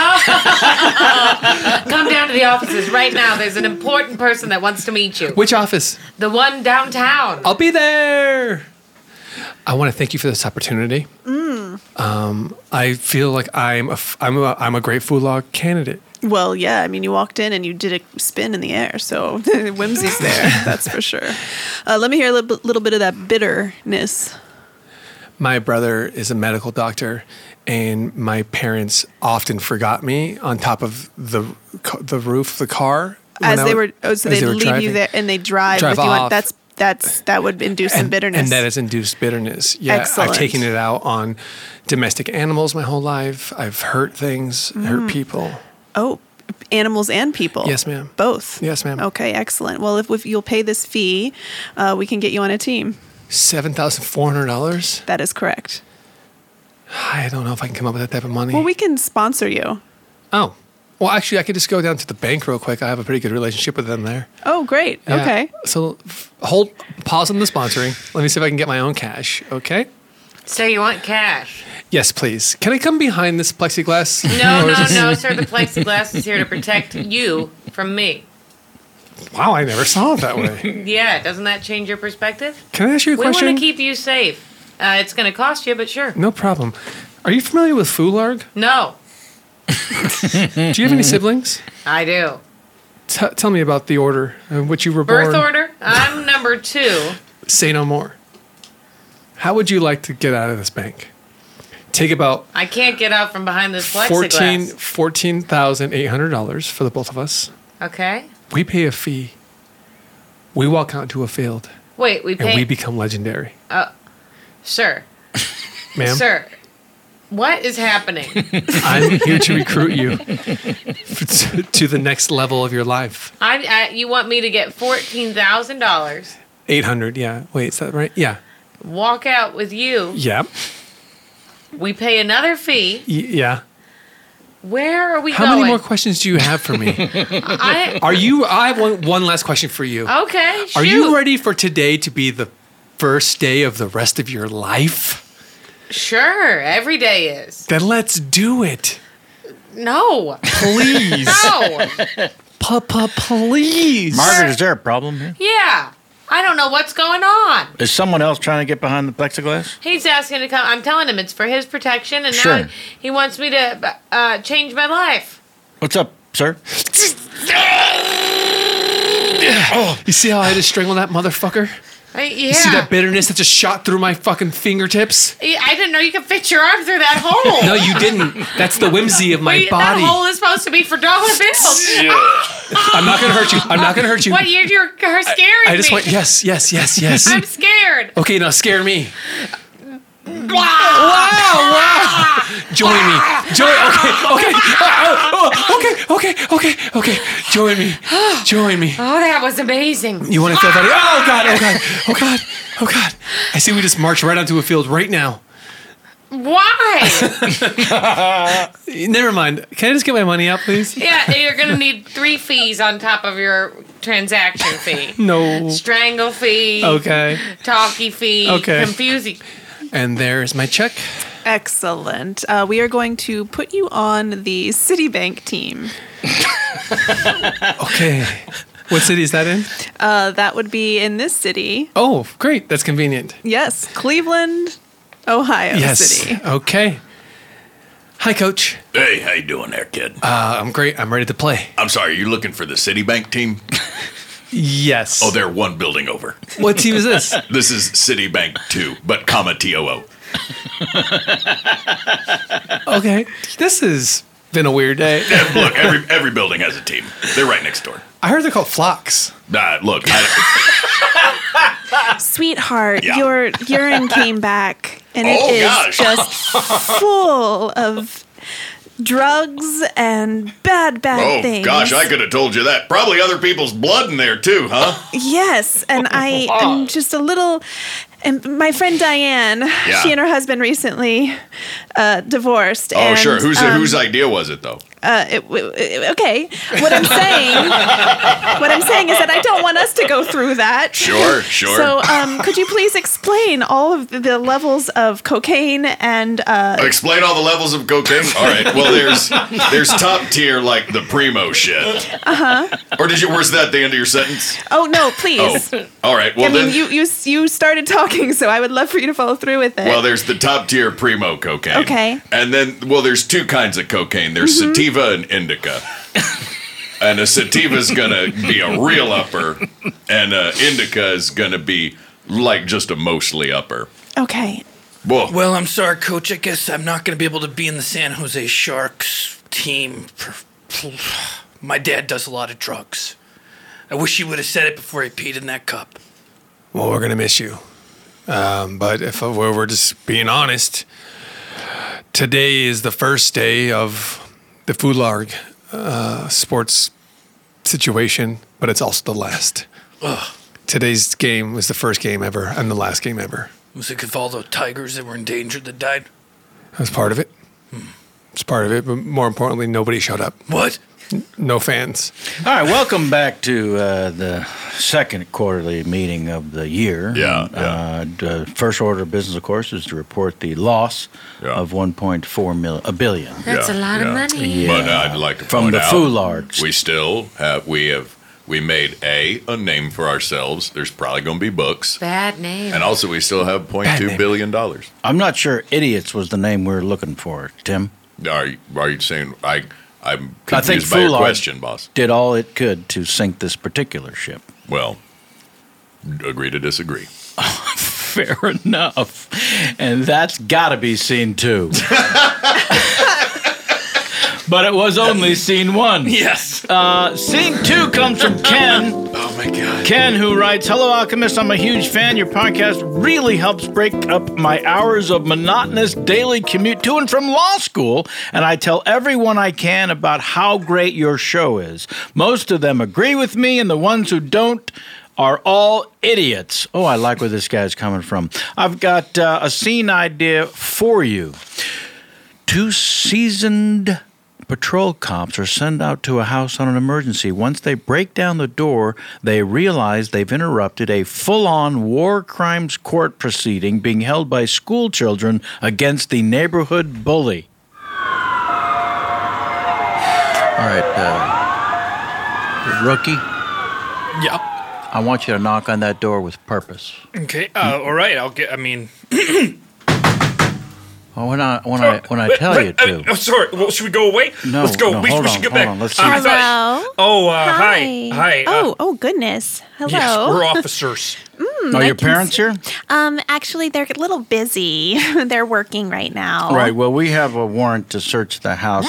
S4: Come down to the offices right now. There's an important person that wants to meet you.
S6: Which office?
S4: The one downtown.
S6: I'll be there. I want to thank you for this opportunity. I feel like I'm a great Food Log candidate.
S10: Well, yeah. I mean, you walked in and you did a spin in the air, so whimsy's there. That's for sure. Let me hear a little bit of that bitterness.
S6: My brother is a medical doctor, and my parents often forgot me on top of the roof of the car.
S10: As they were, so they'd leave
S6: driving.
S10: you there and they drive with you.
S6: off.
S10: That would induce some bitterness.
S6: And that has induced bitterness. Yeah,
S10: Excellent.
S6: I've taken it out on domestic animals my whole life. I've hurt things, hurt people.
S10: Oh, animals and people.
S6: Yes, ma'am.
S10: Both.
S6: Yes, ma'am.
S10: Okay, excellent. Well, if you'll pay this fee, we can get you on a team.
S6: $7,400?
S10: That is correct.
S6: I don't know if I can come up with that type of money.
S10: Well, we can sponsor you.
S6: Oh. Well, actually, I could just go down to the bank real quick. I have a pretty good relationship with them there.
S10: Oh, great.
S6: Yeah.
S10: Okay.
S6: So pause on the sponsoring. Let me see if I can get my own cash. Okay?
S4: So you want cash?
S6: Yes, please. Can I come behind this plexiglass?
S4: No,
S6: Or is this-
S4: no, sir. The plexiglass is here to protect you from me.
S6: Wow, I never saw it that way.
S4: Yeah, doesn't that change your perspective?
S6: Can I ask you a
S4: We
S6: question?
S4: want to keep you safe. It's going to cost you, but sure.
S6: No problem. Are you familiar with Fularg?
S4: No,
S6: Do you have any siblings?
S4: I do.
S6: Tell me about the order in which you were
S4: Birth
S6: born.
S4: order? I'm number 2.
S6: Say no more. How would you like to get out of this bank? Take about
S4: I can't get out from behind this plexiglass.
S6: $14,800 for the both of us.
S4: Okay.
S6: We pay a fee. We walk out into a field
S4: Wait, we
S6: and
S4: pay.
S6: we become legendary.
S4: Sir.
S6: Ma'am?
S4: Sir. What is happening?
S6: I'm here to recruit you to the next level of your life.
S4: You want me to get $14,000,
S6: 800, yeah. Wait, is that right? Yeah.
S4: walk out with you.
S6: Yeah.
S4: We pay another fee.
S6: Yeah.
S4: Where are we
S6: How
S4: going?
S6: many more questions do you have for me? I have one last question for you.
S4: Okay,
S6: Are
S4: shoot.
S6: you ready for today to be the first day of the rest of your life?
S4: Sure, every day is.
S6: Then let's do it.
S4: No.
S6: Please.
S4: No.
S6: Please.
S1: Margaret, is there a problem here?
S4: Yeah. I don't know what's going on.
S1: Is someone else trying to get behind the plexiglass?
S4: He's asking to come. I'm telling him it's for his protection, and
S1: Sure.
S4: now he wants me to change my life.
S1: What's up, sir?
S6: You see how I had to strangle that motherfucker?
S4: Yeah.
S6: You see that bitterness that just shot through my fucking fingertips?
S4: I didn't know you could fit your arm through that hole.
S6: No, you didn't. That's the whimsy of my
S4: Wait,
S6: body.
S4: That hole is supposed to be for dollar bills.
S6: I'm not gonna hurt you. I'm not gonna hurt you.
S4: What? You're scaring
S6: I just
S4: me.
S6: want yes.
S4: I'm scared.
S6: Okay, now scare me. Wow! Join me. Okay. Join me.
S4: Oh, that was amazing.
S6: You want to feel that? Oh God. I see we just marched right onto a field right now.
S4: Why?
S6: Never mind. Can I just get my money out, please?
S4: Yeah, you're gonna need 3 fees on top of your transaction fee.
S6: No.
S4: Strangle fee.
S6: Okay.
S4: Talkie fee.
S6: Okay.
S4: Confusing.
S6: And there's my check.
S10: Excellent. We are going to put you on the Citibank team.
S6: Okay. What city is that in?
S10: That would be in this city.
S6: Oh, great. That's convenient.
S10: Yes, Cleveland, Ohio City.
S6: Okay. Hi, Coach.
S9: Hey, how you doing there, kid?
S6: I'm great. I'm ready to play.
S9: I'm sorry, are you looking for the Citibank team?
S6: Yes.
S9: Oh, they're one building over.
S6: What team is this?
S9: This is Citibank 2, but comma TOO.
S6: Okay. This has been a weird day.
S9: Look, every building has a team. They're right next door.
S6: I heard they're called flocks.
S9: Look,
S3: Sweetheart,
S9: Yeah.
S3: your urine came back, and it
S9: Oh,
S3: is
S9: gosh.
S3: just full of drugs and bad
S9: oh
S3: things.
S9: gosh, I could have told you that. Probably other people's blood in there too, huh?
S3: Yes, and I am just a little. And my friend Diane,
S9: Yeah.
S3: she and her husband recently divorced.
S9: Oh,
S3: and,
S9: sure. Whose idea was it though?
S3: Okay, what I'm saying is that I don't want us to go through that.
S9: Sure.
S3: So, could you please explain all of the levels of cocaine and
S9: Explain all the levels of cocaine. All right. Well, there's top tier like the primo shit. Or was that the end of your sentence?
S3: Oh no, please.
S9: Oh, all right. Well
S3: I mean,
S9: then.
S3: you started talking, so I would love for you to follow through with it.
S9: Well, there's the top tier primo cocaine.
S3: Okay.
S9: And then, there's 2 kinds of cocaine. There's sativa and indica. And a sativa's gonna be a real upper, and a indica is gonna be like just a mostly upper.
S3: Okay.
S9: Whoa.
S8: Well, I'm sorry, Coach. I guess I'm not going to be able to be in the San Jose Sharks team. My dad does a lot of drugs. I wish he would have said it before he peed in that cup.
S6: Well, we're going to miss you. But if we're just being honest, today is the first day of the Foularg sports situation, but it's also the last.
S8: Ugh.
S6: Today's game was the first game ever and the last game ever.
S8: Was it with all the tigers that were endangered that died?
S6: That was part of it. It's part of it, but more importantly, nobody showed up.
S8: What?
S6: No fans.
S1: All right, welcome back to the second quarterly meeting of the year. The first order of business, of course, is to report the loss of $1.4 billion.
S4: That's a lot of money.
S1: Yeah.
S9: But I'd like to
S1: From
S9: point
S1: the
S9: out,
S1: Foulards.
S9: we still have we made a name for ourselves. There's probably going to be books,
S4: Bad name.
S9: and also we still have
S6: Bad
S9: $0.2
S6: name.
S9: billion.
S1: I'm not sure idiots was the name we were looking for, Tim.
S9: Are you saying I'm
S1: I think
S9: confused by your
S1: Foulard
S9: question, boss?
S1: did all it could to sink this particular ship.
S9: Well, agree to disagree.
S1: Fair enough. And that's got to be scene 2. But it was only scene 1.
S8: Yes.
S1: Scene 2 comes from Ken.
S9: Oh man.
S6: my God.
S1: Ken, who writes, Hello, Alchemist. I'm a huge fan. Your podcast really helps break up my hours of monotonous daily commute to and from law school, and I tell everyone I can about how great your show is. Most of them agree with me, and the ones who don't are all idiots. Oh, I like where this guy's coming from. I've got a scene idea for you. 2 seasoned patrol cops are sent out to a house on an emergency. Once they break down the door, they realize they've interrupted a full-on war crimes court proceeding being held by school children against the neighborhood bully. All right, rookie,
S2: Yeah.
S1: I want you to knock on that door with purpose.
S2: Okay. All right. I mean.
S1: Well, when I tell you to.
S2: Oh, sorry. Well, should we go away?
S1: No,
S2: Let's go.
S1: no,
S2: we
S1: hold
S2: should
S1: on,
S2: get
S1: hold
S2: back.
S1: on, let's see.
S2: I thought-
S3: Hello.
S2: Oh, hi. Hi.
S3: Oh, goodness. Hello.
S2: Yes, we're officers.
S1: Are your parents here?
S3: Actually, they're a little busy. They're working right now.
S1: Right. Well, we have a warrant to search the house.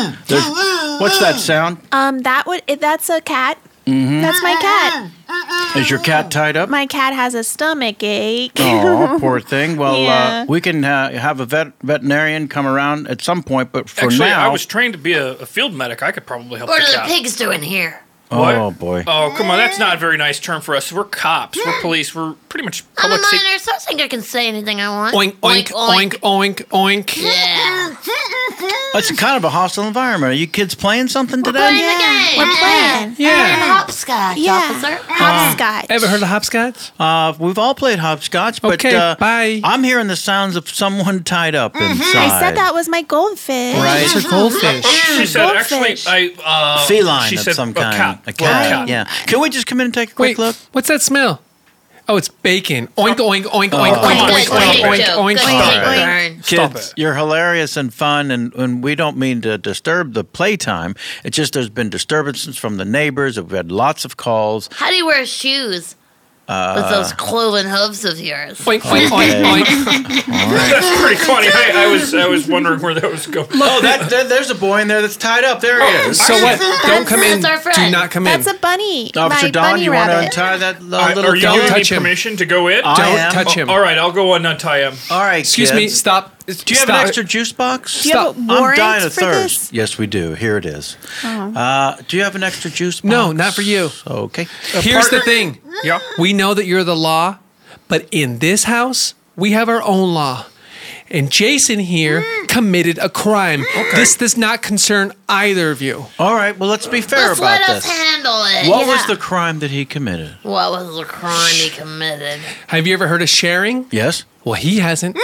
S1: What's that sound?
S3: That's a cat. That's my cat.
S1: Is your cat tied up?
S3: My cat has a stomach ache.
S1: Oh, poor thing. Well,
S3: Yeah.
S1: we can have a veterinarian come around at some point, but for
S2: Actually,
S1: now.
S2: I was trained to be a field medic. I could probably help
S7: What
S2: the
S7: are the
S2: cat.
S7: pigs doing here?
S1: Oh boy.
S2: Oh, come on. That's not a very nice term for us. We're cops. We're police. We're pretty much
S7: I'm a
S2: public safety.
S7: minor, so I think I can say anything I want.
S6: Oink, oink, oink, oink, oink.
S7: Yeah.
S1: It's kind of a hostile environment. Are you kids playing something today?
S7: Playing the game.
S3: We're playing.
S7: Yeah. Hopscotch, officer.
S3: Hopscotch.
S6: Ever heard of hopscotch?
S1: We've all played hopscotch, but
S6: Okay, bye.
S1: I'm hearing the sounds of someone tied up inside.
S3: I said that was my goldfish.
S1: Right.
S6: It's a goldfish.
S2: She said, actually,
S3: Goldfish.
S1: Feline
S2: she
S1: of
S2: said
S1: some
S2: a
S1: kind.
S2: cat.
S1: A cat.
S2: Yeah.
S1: Yeah. Can we just come in and take a quick
S6: Wait,
S1: look?
S6: what's that smell? Oh, it's bacon. Oink, oink, oink, oink, oink,
S7: Good,
S6: oink,
S7: good
S6: oink, oink,
S7: joke.
S6: oink.
S7: Good
S1: Stop
S7: joke,
S1: it.
S7: Vern.
S2: Stop
S1: Kids,
S2: it.
S1: you're hilarious and fun, and we don't mean to disturb the playtime. It's just there's been disturbances from the neighbors. We've had lots of calls.
S7: How do you wear shoes? With those cloven hooves of yours.
S6: Oink, oink, oink, oink.
S2: That's pretty funny. I was wondering where that was going.
S1: Oh, there's a boy in there that's tied up. There he is.
S6: So what? Don't come in.
S7: That's our friend.
S6: Do not come in.
S3: That's a bunny.
S1: Officer
S3: my
S1: Don,
S3: bunny
S1: you want to
S3: rabbit.
S1: untie that little
S2: Are you
S1: dog?
S2: giving me
S6: touch him.
S2: permission to go in?
S1: I
S6: Don't
S1: am.
S6: touch him.
S2: All right, I'll go and untie him.
S1: All right,
S6: Excuse
S1: kids.
S6: me. Stop.
S1: Do you have an extra juice box?
S3: Do you have a
S1: I'm
S3: warrant
S1: dying of
S3: for
S1: thirst.
S3: this?
S1: Yes, we do. Here it is. Do you have an extra juice box?
S6: No, not for you.
S1: Okay.
S6: Here's the thing.
S2: Yeah.
S6: We know that you're the law, but in this house, we have our own law. And Jason here committed a crime. This does not concern either of you.
S1: All right. Well, let's be fair
S7: Let's
S1: about
S7: let us
S1: this.
S7: handle it.
S1: What was the crime that he committed?
S7: What was the crime he committed?
S6: Have you ever heard of sharing?
S1: Yes.
S6: Well, he hasn't.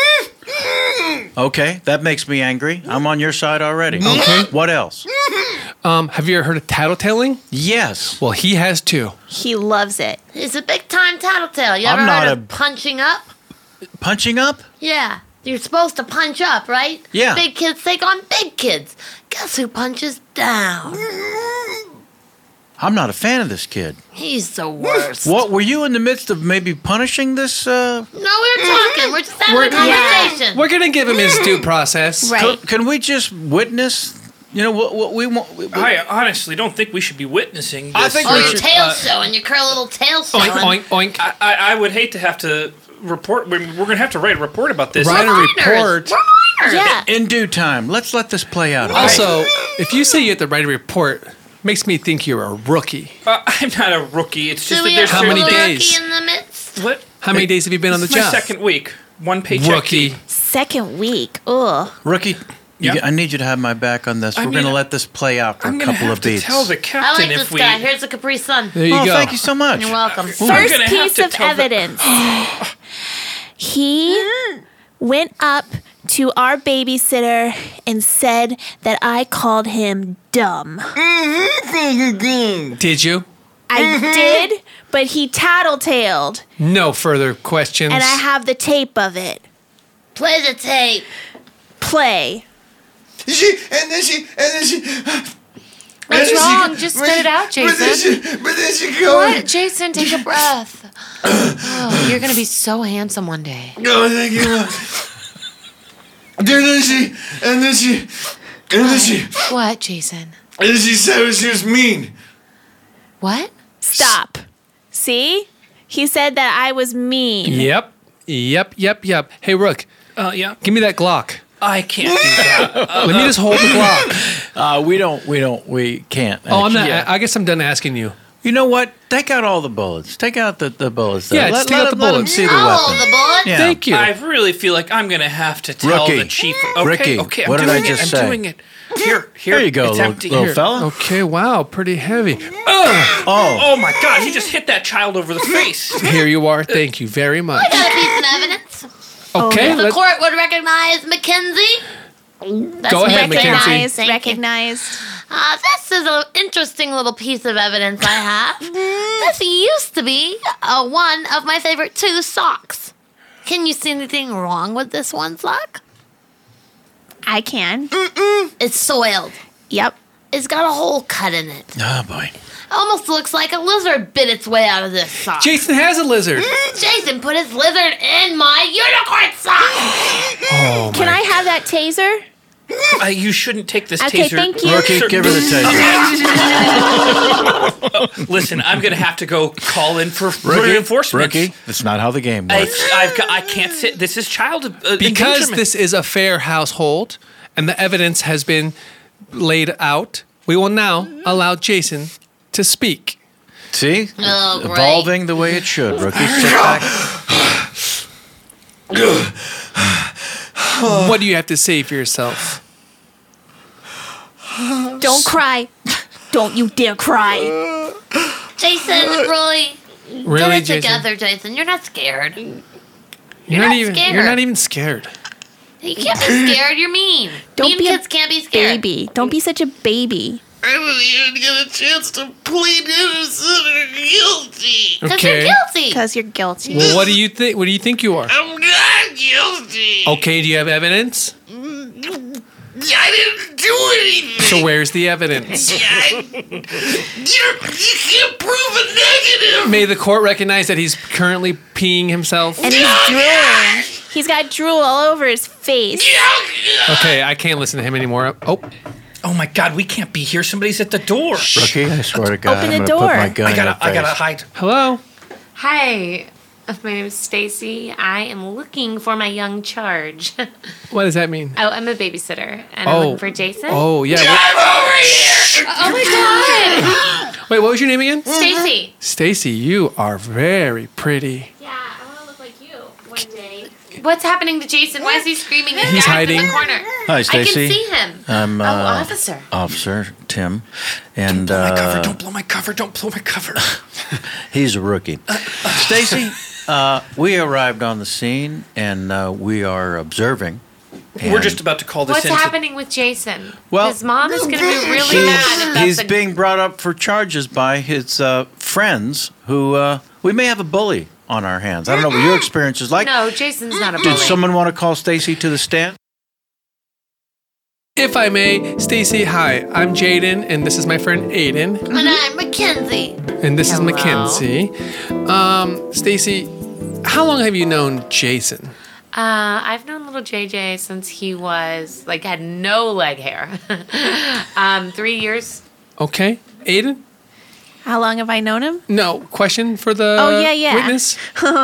S1: Okay. That makes me angry. I'm on your side already.
S6: Okay.
S1: What else?
S6: Have you ever heard of tattletelling?
S1: Yes.
S6: Well, he has too.
S3: He loves it.
S7: He's a big time tattletale. You
S1: I'm
S7: ever
S1: not
S7: heard
S1: a-
S7: of punching up?
S1: Punching up?
S7: Yeah. You're supposed to punch up, right?
S1: Yeah.
S7: Big kids take on big kids. Guess who punches down?
S1: I'm not a fan of this kid.
S7: He's the worst.
S1: What were you in the midst of? Maybe punishing this?
S7: No, we're talking. We're just having a conversation.
S6: We're going to give him his due process.
S3: Right.
S1: Can we just witness? You know what we want?
S2: I honestly don't think we should be witnessing this.
S1: I think
S7: Oh,
S1: we
S7: your
S1: should-
S7: tail showing, your curly little tail showing.
S6: Oink, oink, oink.
S2: I would hate to have to report. We're going to have to write a report about this.
S6: Write a
S7: Minors.
S6: report.
S7: We're minors.
S3: Yeah.
S1: In due time. Let's let this play out.
S6: Also, if you say you have to write a report, makes me think you're a rookie.
S2: I'm not a rookie. It's just
S7: Do
S2: that
S7: we
S2: there's
S7: have
S6: How many
S7: a
S6: days?
S7: rookie in the midst?
S2: What?
S6: How many days have you been on the
S2: This is my
S6: job?
S2: second week. One paycheck.
S6: Rookie.
S3: Second week. Ugh.
S1: Rookie,
S2: Yeah.
S1: I need you to have my back on this. We're going to let this play out for
S2: I'm
S1: a
S2: going to
S1: couple
S2: have
S1: of
S2: to
S1: beats.
S2: tell the
S7: I
S2: captain
S7: like
S2: if
S7: this
S2: we.
S7: guy. Here's a Capri Sun.
S6: There you
S1: Oh,
S6: go.
S1: thank you so much.
S7: You're welcome.
S3: First
S2: gonna have
S3: piece
S2: to
S3: of
S2: tell the-
S3: evidence. He went up to our babysitter and said that I called him dumb.
S6: Did you?
S3: I did, but he tattletaled,
S6: No further questions.
S3: and I have the tape of it.
S7: Play the tape.
S3: Play.
S9: And then she.
S4: What's wrong? Just spit it out, Jason.
S9: But then she goes.
S4: What? Jason, take a breath. Oh, you're going to be so handsome one day.
S9: Oh, thank you. And then she
S4: What, Jason?
S9: said she was mean.
S4: What?
S3: Stop. See? He said that I was mean.
S6: Yep. Hey, Rook,
S2: Yeah.
S6: give me that Glock.
S2: I can't do that.
S6: Let me just hold the Glock.
S1: We can't.
S6: Oh, I'm not.
S2: Yeah.
S6: I guess I'm done asking you.
S1: You know what? Take out all the bullets. Take out the bullets.
S6: Yeah, just take out the
S1: Let him
S6: bullets.
S1: see the
S7: I'll hold
S1: weapon.
S7: the bullet.
S1: Yeah.
S6: Thank you.
S2: I really feel like I'm gonna have to tell
S1: Rookie.
S2: the chief. Okay,
S1: Ricky,
S2: okay.
S1: what
S2: I'm
S1: did I
S2: doing
S1: just
S2: it.
S1: say?
S2: I'm doing it. Here.
S1: There you go,
S2: It's empty.
S1: little
S2: Here.
S1: fella.
S6: Okay, wow, pretty heavy.
S2: Oh my God! He just hit that child over the face.
S6: Here you are. Thank you very much.
S7: I got a piece of evidence.
S6: Okay,
S7: The court would recognize Mackenzie. That's
S6: Go ahead, Mackenzie.
S3: Recognized.
S7: Thank you.
S3: Recognized.
S7: This is an interesting little piece of evidence I have. This used to be one of my favorite 2 socks. Can you see anything wrong with this one sock?
S3: I can.
S7: It's soiled.
S3: Yep.
S7: It's got a hole cut in it.
S1: Oh boy.
S7: Almost looks like a lizard bit its way out of this sock.
S6: Jason has a lizard.
S7: Jason put his lizard in my unicorn sock.
S3: Can I have that taser?
S2: You shouldn't take this
S3: Okay,
S2: taser.
S3: thank you.
S1: Rookie, give her the taser.
S2: Listen, I'm gonna have to go call in for reinforcements.
S1: Rookie, that's not how the game works.
S2: I can't sit. This is child
S6: Because
S2: endangerment.
S6: this is a fair household and the evidence has been laid out, we will now allow Jason to speak.
S1: See?
S7: Oh, great.
S1: Evolving the way it should. Rookie, sit back.
S6: What do you have to say for yourself?
S3: Don't cry. Don't you dare cry.
S7: Jason, really?
S6: Really,
S7: Get it
S6: Jason?
S7: together, Jason. You're not scared.
S6: You're
S7: not
S6: even.
S7: scared.
S6: You're not even scared.
S7: You can't be scared. You're mean.
S3: Don't
S7: mean
S3: be a
S7: kids can't be scared.
S3: Baby. Don't be such a baby.
S9: I didn't even get a chance to plead innocent or guilty.
S7: Because
S6: Okay.
S7: you're guilty.
S3: Because you're guilty.
S6: Well, what do you think? What do you think you are?
S9: I'm not guilty.
S6: Okay. Do you have evidence?
S9: I didn't do anything.
S6: So where's the evidence?
S9: You can't prove a negative.
S6: May the court recognize that he's currently peeing himself?
S3: And he's drooling. He's got drool all over his face.
S6: Okay, I can't listen to him anymore. Oh,
S2: Oh my God, we can't be here. Somebody's at the door.
S1: Rookie, I swear to God,
S3: Open
S1: I'm
S3: the
S1: going to put
S3: door.
S1: my gun
S2: I
S1: in your
S2: gotta
S1: face.
S2: hide.
S6: hello.
S4: Hi, my name is Stacy. I am looking for my young charge.
S6: What does that mean?
S4: Oh, I'm a babysitter, and I'm looking for Jason.
S6: Oh, yeah.
S9: I'm over here.
S4: Oh my God,
S6: Wait, what was your name again?
S4: Stacy.
S6: Stacy, you are very pretty.
S4: Yeah, I want to look like you one day. What's happening to Jason? Why is he screaming? And
S6: He's
S4: Dad's in
S6: hiding.
S4: the corner.
S1: Hi,
S4: I
S1: Stacy.
S4: can see him.
S1: I'm
S4: Oh, officer.
S1: Officer Tim, and
S2: Blow my cover. Don't blow my cover. Don't blow my cover.
S1: he's a rookie. Stacy, we arrived on the scene, and we are observing.
S2: We're just about to call this
S4: What's
S2: in.
S4: happening with Jason?
S1: Well,
S4: his mom is going to be really mad if that's
S1: He's
S4: a
S1: being brought up for charges by his friends, who we may have a bully on our hands. I don't know what your experience is like.
S4: No, Jason's not a bully.
S1: Did someone want to call Stacy to the stand?
S6: If I may, Stacy, hi. I'm Jaden, and this is my friend Aiden,
S7: And I'm Mackenzie.
S6: and this
S4: Hello.
S6: is Mackenzie. Stacy, how long have you known Jason?
S4: I've known little JJ since he was had no leg hair. 3 years.
S6: Okay. Aiden?
S3: How long have I known him?
S6: No. Question for the witness?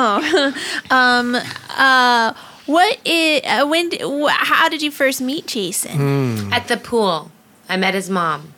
S3: How did you first meet Jason?
S4: At the pool. I met his mom.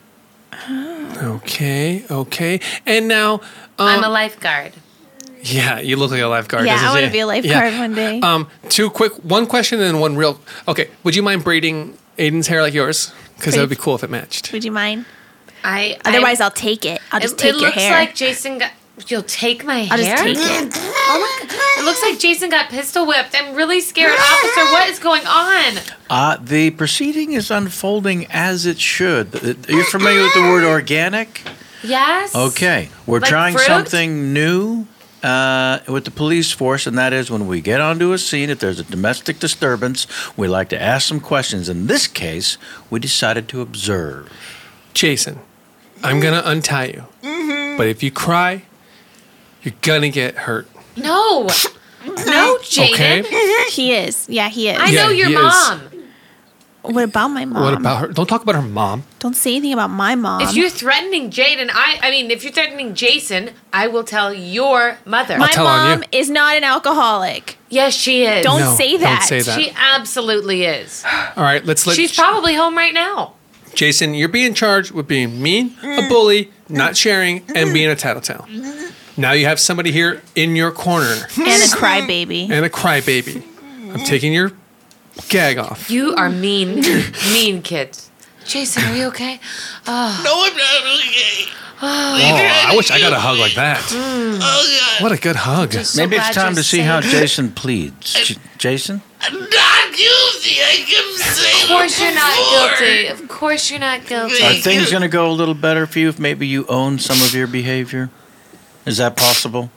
S6: Okay. And now,
S4: I'm a lifeguard.
S6: yeah, you look like a lifeguard.
S3: Yeah,
S6: doesn't
S3: I want
S6: she?
S3: to be a lifeguard one day.
S6: One question and one real. Okay, would you mind braiding Aiden's hair like yours? Because that would be cool if it matched.
S3: Would you mind?
S4: Otherwise,
S3: I'll take it. I'll just take
S4: it
S3: your
S4: looks
S3: hair.
S4: like Jason got. You'll take my hair?
S3: I'll just take it.
S4: Oh my God. It looks like Jason got pistol whipped. I'm really scared. Officer, what is going on?
S1: The proceeding is unfolding as it should. Are you familiar with the word organic?
S4: Yes?
S1: Okay. We're
S4: Like
S1: trying
S4: fruit?
S1: something new with the police force, and that is when we get onto a scene, if there's a domestic disturbance, we like to ask some questions. In this case, we decided to observe.
S6: Jason, I'm gonna untie you, but if you cry, you're gonna get hurt.
S4: No. No, Jaden.
S6: Okay.
S3: He is. Yeah, he is.
S4: I
S6: Yeah,
S4: know your
S6: he is.
S4: mom.
S3: What about my mom?
S6: What about her? Don't talk about her mom.
S3: Don't say anything about my mom.
S4: If you're threatening Jaden, if you're threatening Jason, I will tell your mother.
S3: my
S6: tell on
S3: mom
S6: you.
S3: is not an alcoholic.
S4: Yes, she is.
S3: Don't
S6: No,
S3: say
S6: don't
S3: that.
S6: say that.
S4: She absolutely is.
S6: All right, let's let
S4: She's probably home right now.
S6: Jason, you're being charged with being mean, a bully, not sharing, and being a tattletale. Now you have somebody here in your corner
S3: And a crybaby.
S6: and a crybaby. I'm taking your gag off.
S4: You are mean, mean kids. Jason, are you okay?
S8: No, I'm not okay.
S6: Oh, I wish I got a hug like that.
S8: Oh, God.
S6: What a good hug.
S1: Maybe it's
S4: glad
S1: time
S4: you're
S1: to see
S4: safe.
S1: how Jason pleads. Jason?
S8: I'm not guilty. I can say
S4: Of course you're not guilty. Of course you're not guilty.
S1: Are things going to go a little better for you if maybe you own some of your behavior? Is that possible?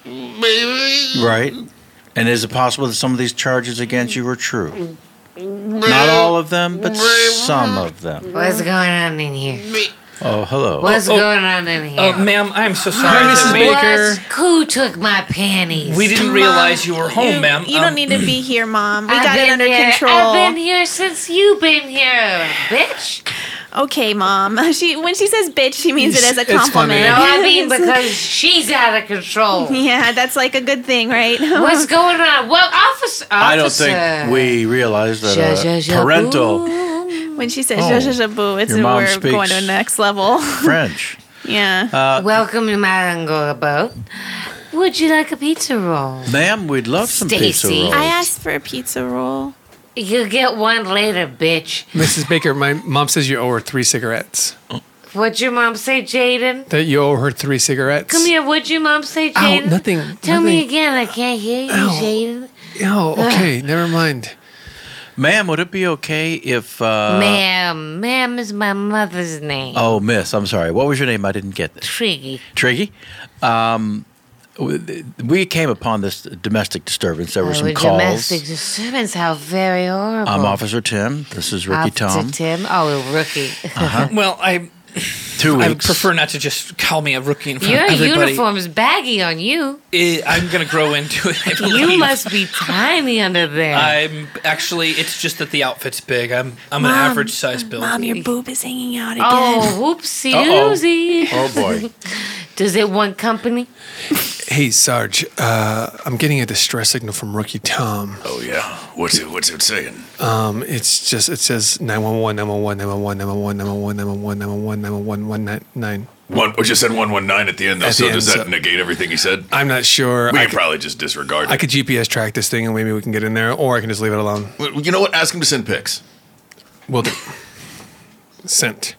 S8: Maybe.
S1: Right. And is it possible that some of these charges against you were true? Not all of them, but some of them.
S4: What's going on in here?
S1: Oh, hello.
S4: What's going on in here?
S2: Oh, ma'am, I'm so sorry.
S6: Hi, Mrs.
S2: that we-
S6: Baker.
S4: Who took my panties?
S2: We didn't realize you were home, ma'am.
S3: You don't need to be here, Mom. We
S4: I've
S3: got it
S4: been
S3: under
S4: here-
S3: control.
S4: I've been here since you've been here, bitch.
S3: Okay, Mom. When she says bitch, she means it as a
S6: It's funny.
S3: compliment.
S4: No, I mean because she's out of control.
S3: Yeah, that's like a good thing, right?
S4: What's going on? Well, officer.
S1: I don't think we realize that parental
S3: When she says
S1: Oh,
S3: "zha, zha, zha, boo," it's
S1: your mom
S3: we're
S1: speaks-
S3: going to the next level.
S1: French.
S3: Yeah.
S4: Welcome to my Angora boat. Would you like a pizza roll?
S1: Ma'am, we'd love some pizza
S4: Stacy.
S1: rolls.
S3: I asked for a pizza roll.
S4: You'll get one later, bitch.
S6: Mrs. Baker, my mom says you owe her 3 cigarettes.
S4: What'd your mom say, Jaden?
S6: That you owe her 3 cigarettes.
S4: Come here. What'd your mom say,
S6: Ow,
S4: Jaden?
S6: nothing.
S4: Tell me
S6: nothing.
S4: again. I can't hear you,
S6: Ow.
S4: Jaden.
S6: Oh, okay. Never mind.
S1: Ma'am, would it be okay if...
S4: Ma'am. Ma'am is my mother's name.
S1: Oh, miss, I'm sorry. What was your name? I didn't get that.
S4: Triggy.
S1: Triggy? We came upon this domestic disturbance. There were some calls.
S4: Domestic disturbance. How very horrible.
S1: I'm Officer Tim. This is Ricky
S4: Officer
S1: Tom.
S4: Tim. Oh, rookie.
S2: Well, I
S1: 2
S2: I
S1: weeks.
S2: prefer not to just call me a rookie in front
S4: Your
S2: of everybody.
S4: uniform's baggy on you.
S2: I'm going to grow into it, I believe.
S4: You must be tiny under there.
S2: I'm actually, it's just that the outfit's big. I'm an average size build.
S3: Mom, your boob is hanging out again.
S4: Oh, whoopsie
S1: Uh-oh.
S4: doozy.
S1: Oh, boy.
S4: Does it want company?
S6: Hey, Sarge, I'm getting a distress signal from Rookie Tom.
S9: Oh yeah. What's it saying?
S6: It says 911, 911, 911, 911, 911, 911, 911, 199.
S9: It just said 119 at the end though.
S6: At the
S9: So
S6: end,
S9: does that
S6: so-
S9: negate everything he said?
S6: I'm not sure.
S9: We
S6: I
S9: could probably just disregard it.
S6: could GPS track this thing and maybe we can get in there, or I can just leave it alone.
S9: You know what? Ask him to send pics.
S6: Will do. Sent.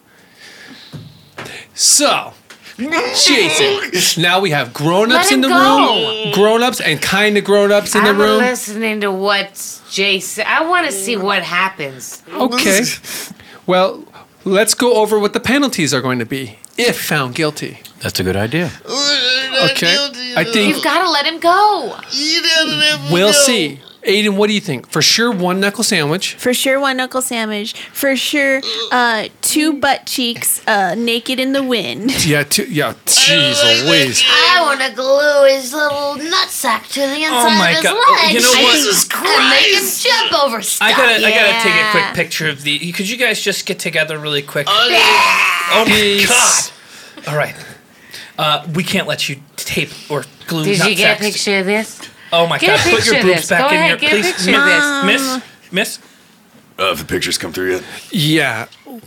S6: So, Jason, now we have grown-ups
S4: Let
S6: in the
S4: him go.
S6: room. Grown-ups and kind of grown-ups in the
S4: I'm
S6: room.
S4: listening to what Jason. I want to see what happens.
S6: Okay. Well, let's go over what the penalties are going to be if found guilty.
S1: That's a good idea.
S6: Okay. I think
S4: You've got to let him go.
S6: we'll see. Aiden, what do you think? For sure, 1 knuckle sandwich.
S3: For sure, 1 knuckle sandwich. For sure, 2 butt cheeks naked in the wind.
S6: Yeah, jeez Louise.
S7: I want to glue his little nutsack to the inside
S2: my
S7: of his
S2: God.
S7: leg.
S2: You know what?
S7: Jesus Christ. And make him jump over stuff.
S2: I gotta take a
S4: Yeah.
S2: quick picture of the. Could you guys just get together really quick? Oh my God! All right, we can't let you tape or glue.
S4: Did you get a
S2: nutsacks.
S4: picture of this?
S2: Oh my
S4: Get
S2: God!
S4: a
S2: Put
S4: picture
S2: your
S4: of
S2: boobs
S4: this.
S2: back
S4: Go
S2: in
S4: ahead,
S2: here,
S4: get a
S2: please.
S4: picture of this.
S2: Miss.
S9: Have the pictures come through yet?
S6: Yeah.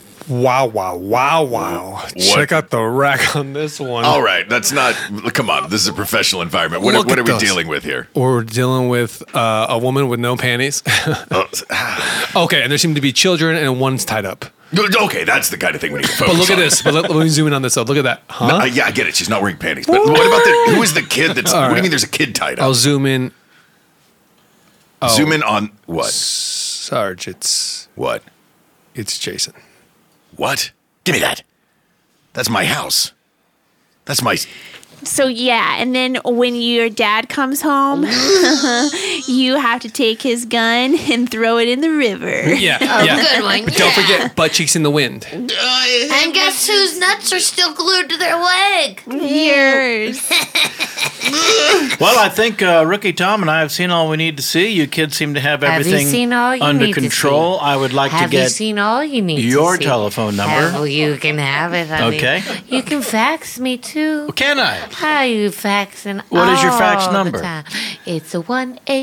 S6: Wow. Check out the rack on this one.
S9: All right, that's not. Come on, this is a professional environment. What
S6: Look
S9: are
S6: at
S9: we
S6: those.
S9: dealing with here?
S6: We're dealing with a woman with no panties.
S9: Oh,
S6: Okay, and there seem to be children and one's tied up.
S9: okay, that's the kind of thing we need to focus
S6: But look at
S9: on.
S6: this. But let me zoom in on this. Look at that. Huh?
S9: Yeah, I get it. She's not wearing panties. But what about who is the kid that's. What do you mean there's a kid tied up?
S6: I'll zoom in.
S9: Zoom in on what?
S6: Sarge, it's
S9: What?
S6: Jason.
S9: What? Give me that. That's my house. That's my.
S3: So, yeah, and then when your dad comes home, you have to take his gun and throw it in the river.
S6: Yeah.
S7: Good one.
S6: But don't forget, butt cheeks in the wind.
S7: And guess whose nuts are still glued to their leg?
S3: Yours.
S1: Well, I think Rookie Tom and I have seen all we need to see. You kids seem to have
S4: Have you
S1: everything
S4: seen all you
S1: under
S4: need to
S1: control.
S4: see?
S1: I would like
S4: Have
S1: to
S4: you
S1: get
S4: seen all you need
S1: your
S4: to see?
S1: telephone number.
S4: Oh, you can have it, honey.
S1: Okay.
S4: You can fax me too.
S1: Can I?
S4: How you faxing?
S1: What is your fax
S4: all
S1: number?
S4: The time. It's a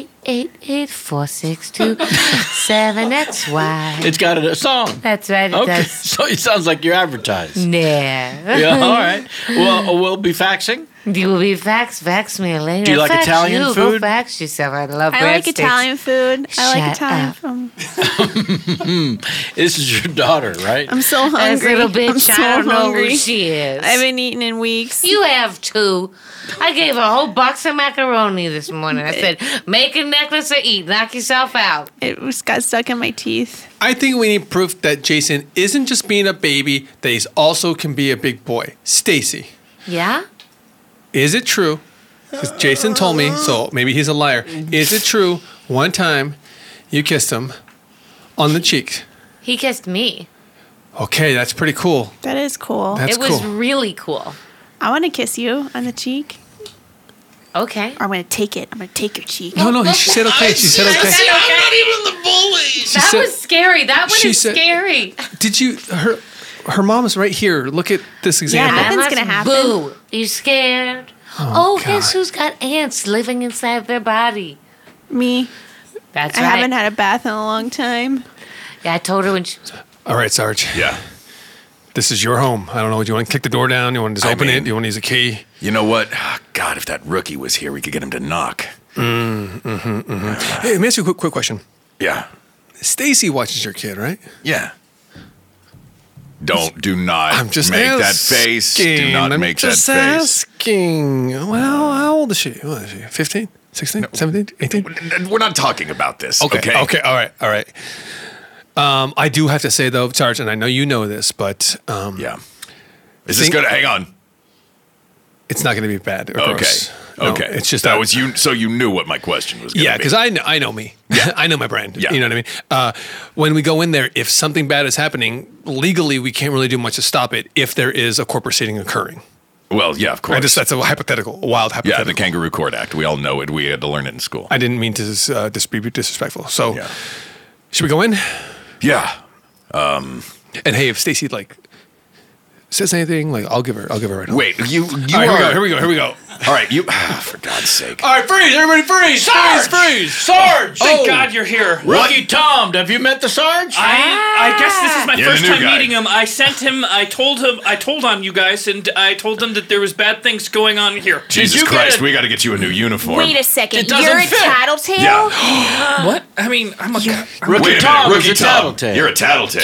S4: 1-888-462-7XY.
S1: It's got a song.
S4: That's right. It
S1: Okay,
S4: does.
S1: so it sounds like you're advertised.
S4: Yeah.
S1: Yeah, all right. Well, we'll be faxing.
S4: You will be fax me later.
S1: Do you like
S4: fax
S1: Italian
S4: you.
S1: food?
S4: Go fax yourself. I love
S3: I like
S4: breadsticks.
S3: Italian food. I like
S4: Shut
S3: Italian
S4: up.
S3: food.
S1: This is your daughter, right?
S3: I'm so
S4: This
S3: hungry.
S4: little bitch,
S3: I'm so
S4: I don't know
S3: hungry.
S4: who she is.
S3: I haven't eaten in weeks.
S4: You have two. I gave her a whole box of macaroni this morning. I said, make a necklace or eat. Knock yourself out.
S3: It got stuck in my teeth.
S6: I think we need proof that Jason isn't just being a baby, that he's also can be a big boy. Stacy,
S4: Yeah?
S6: is it true? Because Jason told me, so maybe he's a liar. Is it true one time you kissed him on the cheek?
S4: He kissed me.
S6: Okay, that's pretty cool.
S3: That is cool.
S6: That's
S4: it was
S6: cool.
S4: really cool.
S3: I want to kiss you on the cheek.
S4: Okay.
S3: Or I'm going to take it. I'm going to take your cheek.
S6: No, she said okay. She said okay.
S5: I'm not even the bully.
S4: That
S6: said-
S4: was scary. That one
S6: she
S4: is
S6: said-
S4: scary.
S6: Did you, her mom's right here. Look at this example.
S3: Nothing's
S4: Emma's
S3: gonna happen.
S4: Boo. You scared? Oh, guess who's got ants living inside their body?
S3: Me.
S4: That's
S3: I
S4: right.
S3: haven't had a bath in a long time.
S4: Yeah, I told her when she was.
S6: All right, Sarge.
S5: Yeah.
S6: This is your home. I don't know. Do you want to kick the door down? You want to just open it? Do you want to use a key?
S5: You know what? Ah, God, if that rookie was here, we could get him to knock.
S6: Hey, let me ask you a quick question.
S5: Yeah.
S6: Stacy watches your kid, right?
S5: Yeah. Do not
S6: I'm just
S5: make
S6: asking.
S5: that face. Do not
S6: I'm
S5: make that
S6: just
S5: face.
S6: asking. Well, how old is she? What is she? 15? 16? 17? 18?
S5: We're not talking about this.
S6: Okay. All right. I do have to say, though, Sarge, and I know you know this, but
S5: Yeah. Is this good? Hang on.
S6: it's not going to be bad or
S5: Okay.
S6: gross. No,
S5: Okay.
S6: it's just
S5: that was you. So you knew what my question was.
S6: Yeah,
S5: be.
S6: because I know me. Yeah. I know my brand.
S5: Yeah.
S6: You know what I mean? When we go in there, if something bad is happening, legally, we can't really do much to stop it if there is a court proceeding occurring.
S5: Well, yeah, of course.
S6: That's a hypothetical, a wild
S5: Yeah,
S6: hypothetical.
S5: the Kangaroo Court Act. We all know it. We had to learn it in school.
S6: I didn't mean to be disrespectful. So,
S5: Yeah.
S6: should we go in?
S5: Yeah.
S6: And hey, if Stacy says anything, I'll give her right now.
S5: Wait, you
S6: All right,
S5: are.
S6: here we go.
S5: All right, you. For God's sake.
S6: All right, freeze! Everybody, freeze!
S8: Sarge!
S6: Freeze!
S8: Sarge! Thank
S1: Oh.
S8: God you're here.
S1: Rookie Tom, have you met the Sarge?
S8: I guess this is my
S5: Yeah,
S8: first
S5: the new
S8: time
S5: guy.
S8: meeting him. I told on you guys, and I told them that there was bad things going on here.
S5: Jesus
S1: you get
S5: Christ,
S1: it?
S5: we got to get you a new uniform.
S3: Wait a second.
S1: It doesn't
S3: You're a
S1: fit.
S3: tattletale?
S5: Yeah.
S8: What? I mean, I'm a.
S1: Rookie
S5: Wait a
S1: Tom
S5: minute,
S1: is
S5: Rookie
S1: a
S5: Tom.
S1: tattletale.
S5: You're a tattletale.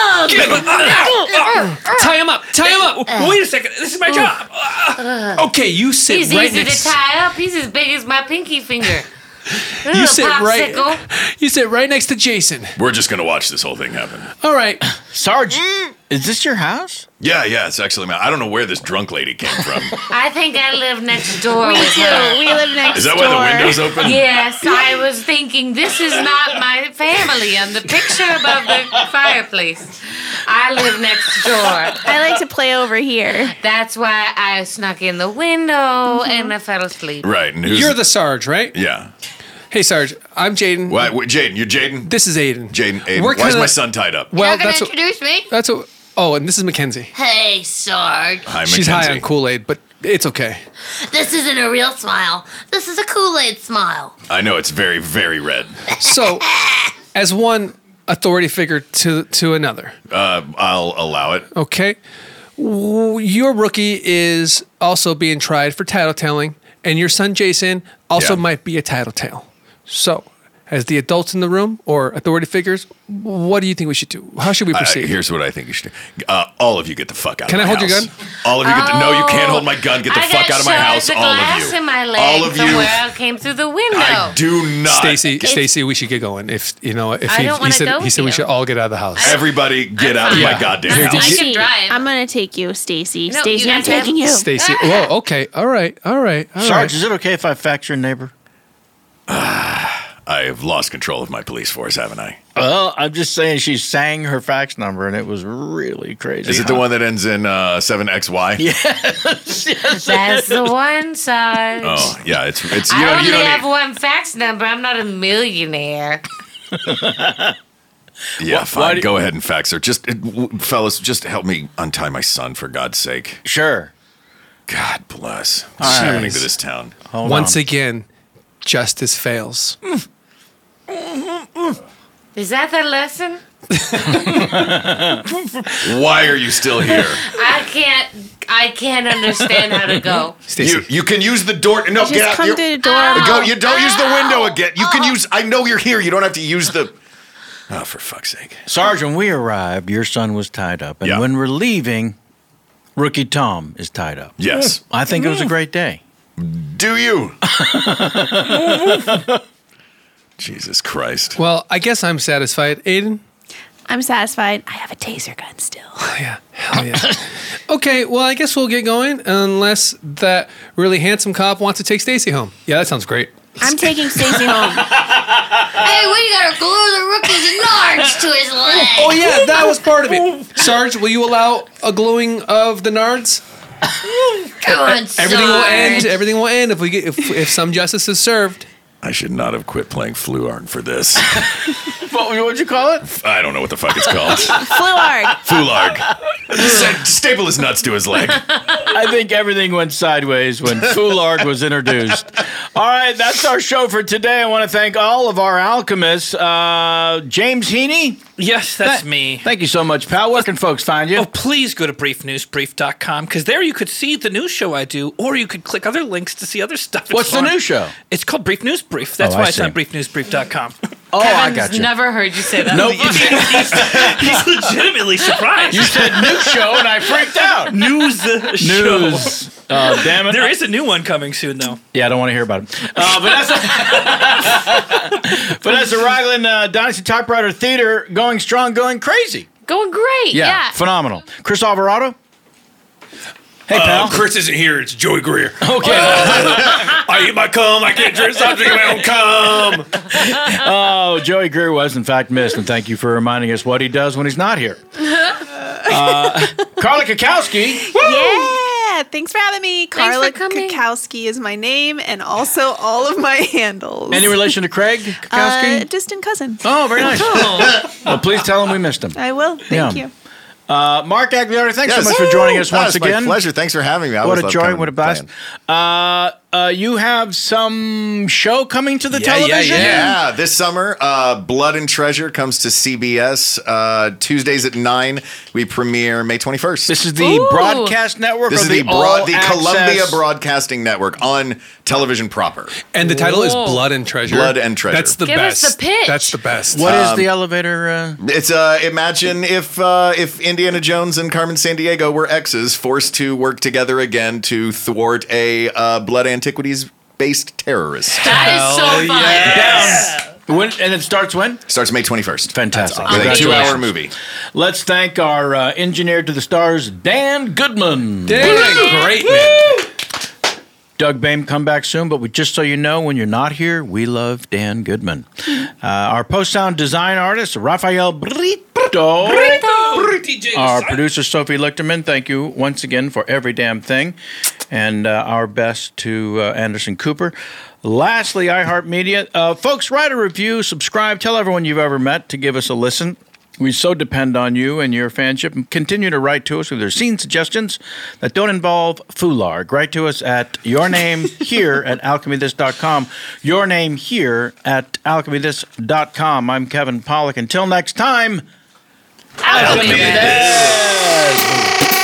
S6: Tie him up! Tie him up!
S8: Wait a second. This is my job.
S6: Okay, you sit
S4: He's
S6: right
S4: easy
S6: next.
S4: to tie up. He's as big as my pinky finger.
S6: You sit
S4: popsicle.
S6: You sit right next to Jason.
S5: We're just gonna watch this whole thing happen.
S6: All right.
S1: Sarge, is this your house?
S5: Yeah, it's actually. I don't know where this drunk lady came from.
S4: I think I live next door
S3: We
S4: with
S3: do.
S4: her.
S3: We live next
S5: Is that
S3: door.
S5: why the window's open?
S4: Yes, I was thinking this is not my family on the picture above the fireplace. I live next door.
S3: I like to play over here.
S4: That's why I snuck in the window and I fell asleep.
S5: Right. And who's,
S6: You're the Sarge, right?
S5: Yeah.
S6: Hey, Sarge. I'm Jaden.
S5: Wait, Jaden. You're Jaden.
S6: This is Aiden.
S5: Jaden.
S6: We're
S5: Why's
S6: kinda-
S5: my son tied up?
S6: Well,
S7: You're gonna
S6: that's what.
S7: introduce me?
S6: That's what. Oh, and this is Mackenzie.
S7: Hey, Sarge.
S5: Hi,
S6: She's
S5: Mackenzie.
S6: high on Kool-Aid, but it's okay.
S7: This isn't a real smile. This is a Kool-Aid smile.
S5: I know it's very, very red.
S6: So, as one authority figure to another,
S5: I'll allow it.
S6: okay, your rookie is also being tried for tattletelling, and your son Jason also
S5: Yeah.
S6: might be a tattletale. So, as the adults in the room or authority figures, what do you think we should do? How should we proceed?
S5: Here's what I think you should do. All of you get the fuck out
S6: Can
S5: of
S6: I
S5: my
S6: hold your
S5: house.
S6: gun?
S5: All of you get the, no, you can't hold my gun. Get the
S4: I
S5: fuck
S4: got
S5: out of my
S4: shards
S5: house.
S4: of
S5: All
S4: glass
S5: of you.
S4: in my leg
S5: All of
S4: from
S5: you.
S4: where I came through the window.
S5: I do not.
S6: Stacy, we should get going. If you know, if
S4: I don't wanna go
S6: he
S4: with
S6: said we
S4: you.
S6: should all get out of the house.
S5: Everybody get out of
S6: Yeah.
S5: my goddamn
S6: Here,
S5: house.
S4: I can drive.
S3: I'm going to take you, Stacy.
S4: No,
S3: Stacy,
S4: you
S3: I'm
S4: guys have-
S3: taking you.
S6: Stacy, whoa, okay, all right.
S1: Sarge, is it okay if I fax your neighbor?
S5: I've lost control of my police force, haven't I?
S1: Well, I'm just saying she sang her fax number, and it was really crazy.
S5: Is it the one that ends in 7XY?
S1: Yes.
S4: That's the one, Sarge.
S5: Oh, yeah. It's
S4: I only have one fax number. I'm not a millionaire.
S5: Yeah, fine. Go ahead and fax her. Fellas, just help me untie my son, for God's sake.
S1: Sure.
S5: God bless. What's happening to this town?
S6: Once again, justice fails.
S4: Is that the lesson?
S5: Why are you still here?
S4: I can't understand how to go.
S5: You can use the door. No,
S10: Just
S5: get out.
S10: come to the door.
S5: You don't use the window again. You can use. I know you're here. You don't have to use the. Oh, for fuck's sake.
S1: Sergeant, when we arrived, your son was tied up. And when we're leaving, Rookie Tom is tied up.
S5: Yes.
S1: I think it was a great day.
S5: Do you? Jesus Christ.
S6: Well, I guess I'm satisfied. Aiden?
S3: I'm satisfied. I have a taser gun still.
S6: Oh, yeah. Hell yeah. Okay, well, I guess we'll get going unless that really handsome cop wants to take Stacy home. Yeah, that sounds great.
S3: I'm taking Stacy home.
S7: Hey, we gotta glue the rookie's nards to his leg.
S6: Oh, yeah, that was part of it. Sarge, will you allow a gluing of the nards?
S7: Come on, Sarge.
S6: Everything will end if some justice is served.
S5: I should not have quit playing Fluarg for this.
S1: What'd you call it?
S5: I don't know what the fuck it's called.
S3: Fluarg.
S5: Fluarg. Staple his nuts to his leg.
S1: I think everything went sideways when Fluarg was introduced. All right, that's our show for today. I want to thank all of our alchemists. James Heaney?
S2: Yes, that's me.
S1: Thank you so much, pal. Where can folks find you?
S2: Oh, please go to briefnewsbrief.com because there you could see the news show I do, or you could click other links to see other stuff. It's
S1: What's
S2: fun.
S1: the news show?
S2: It's called Brief News Brief. That's
S1: Oh,
S2: why
S1: I
S2: it's
S1: see.
S2: on briefnewsbrief.com.
S1: Oh, I got
S4: Kevin's
S1: you.
S4: never heard you say that.
S1: Nope.
S2: He's legitimately surprised.
S1: You said news show, and I freaked out.
S2: News show.
S1: News. Damn it.
S2: There is a new one coming soon, though.
S1: Yeah, I don't want to hear about it. Vanessa Ragland, Dynasty Typewriter Theater, going strong, going crazy.
S4: Going great. Yeah.
S1: Phenomenal. Chris Alvarado? Hey, pal.
S6: Chris isn't here. It's Joey Greer.
S1: Okay.
S6: I eat my cum. I can't drink. Stop drinking my own cum.
S1: Oh, Joey Greer was, in fact, missed, and thank you for reminding us what he does when he's not here. Carla Kakowski.
S10: Yeah, thanks for having me.
S4: Thanks
S10: Carla
S4: for coming.
S10: Kakowski is my name and also all of my handles.
S1: Any relation to Craig Kakowski?
S10: Distant cousin.
S1: Oh, very nice. Well, please tell him we missed him.
S10: I will. Thank you.
S1: Mark Aguilera, thanks so much for joining us once
S5: It's
S1: again.
S5: my pleasure. Thanks for having me. I
S1: What
S5: always
S1: a
S5: love
S1: joy,
S5: coming
S1: what a
S5: and
S1: blast.
S5: playing.
S1: You have some show coming to the television?
S5: Yeah, this summer, Blood and Treasure comes to CBS Tuesdays at 9. We premiere May 21st.
S1: This is the broadcast network
S5: This
S1: or
S5: is
S1: the
S5: Columbia Broadcasting Network on television proper.
S6: And the title is Blood and Treasure.
S5: Blood and Treasure.
S6: That's the
S4: Give
S6: best.
S4: us the pitch.
S6: That's the best.
S1: What is the elevator?
S5: It's imagine if Indiana Jones and Carmen Sandiego were exes forced to work together again to thwart a blood antiquities based terrorist.
S4: That is so fun.
S1: When, and it starts when?
S5: Starts May 21st.
S1: Fantastic.
S5: With a 2-hour
S1: Congratulations.
S5: movie.
S1: Let's thank our engineer to the stars, Dan Goodman.
S6: Great, man.
S1: Doug Bain come back soon, but just so you know, when you're not here, we love Dan Goodman. Our post-sound design artist, Rafael Brito. Our producer, Sophie Lichterman, thank you once again for every damn thing. And our best to Anderson Cooper. Lastly, iHeartMedia. Folks, write a review, subscribe, tell everyone you've ever met to give us a listen. We so depend on you and your fanship. And continue to write to us with your scene suggestions that don't involve Fluarg. Write to us at yournamehere@alchemythis.com. Yournamehere@alchemythis.com. I'm Kevin Pollak. Until next time,
S4: Alchemy
S1: Alchemy This.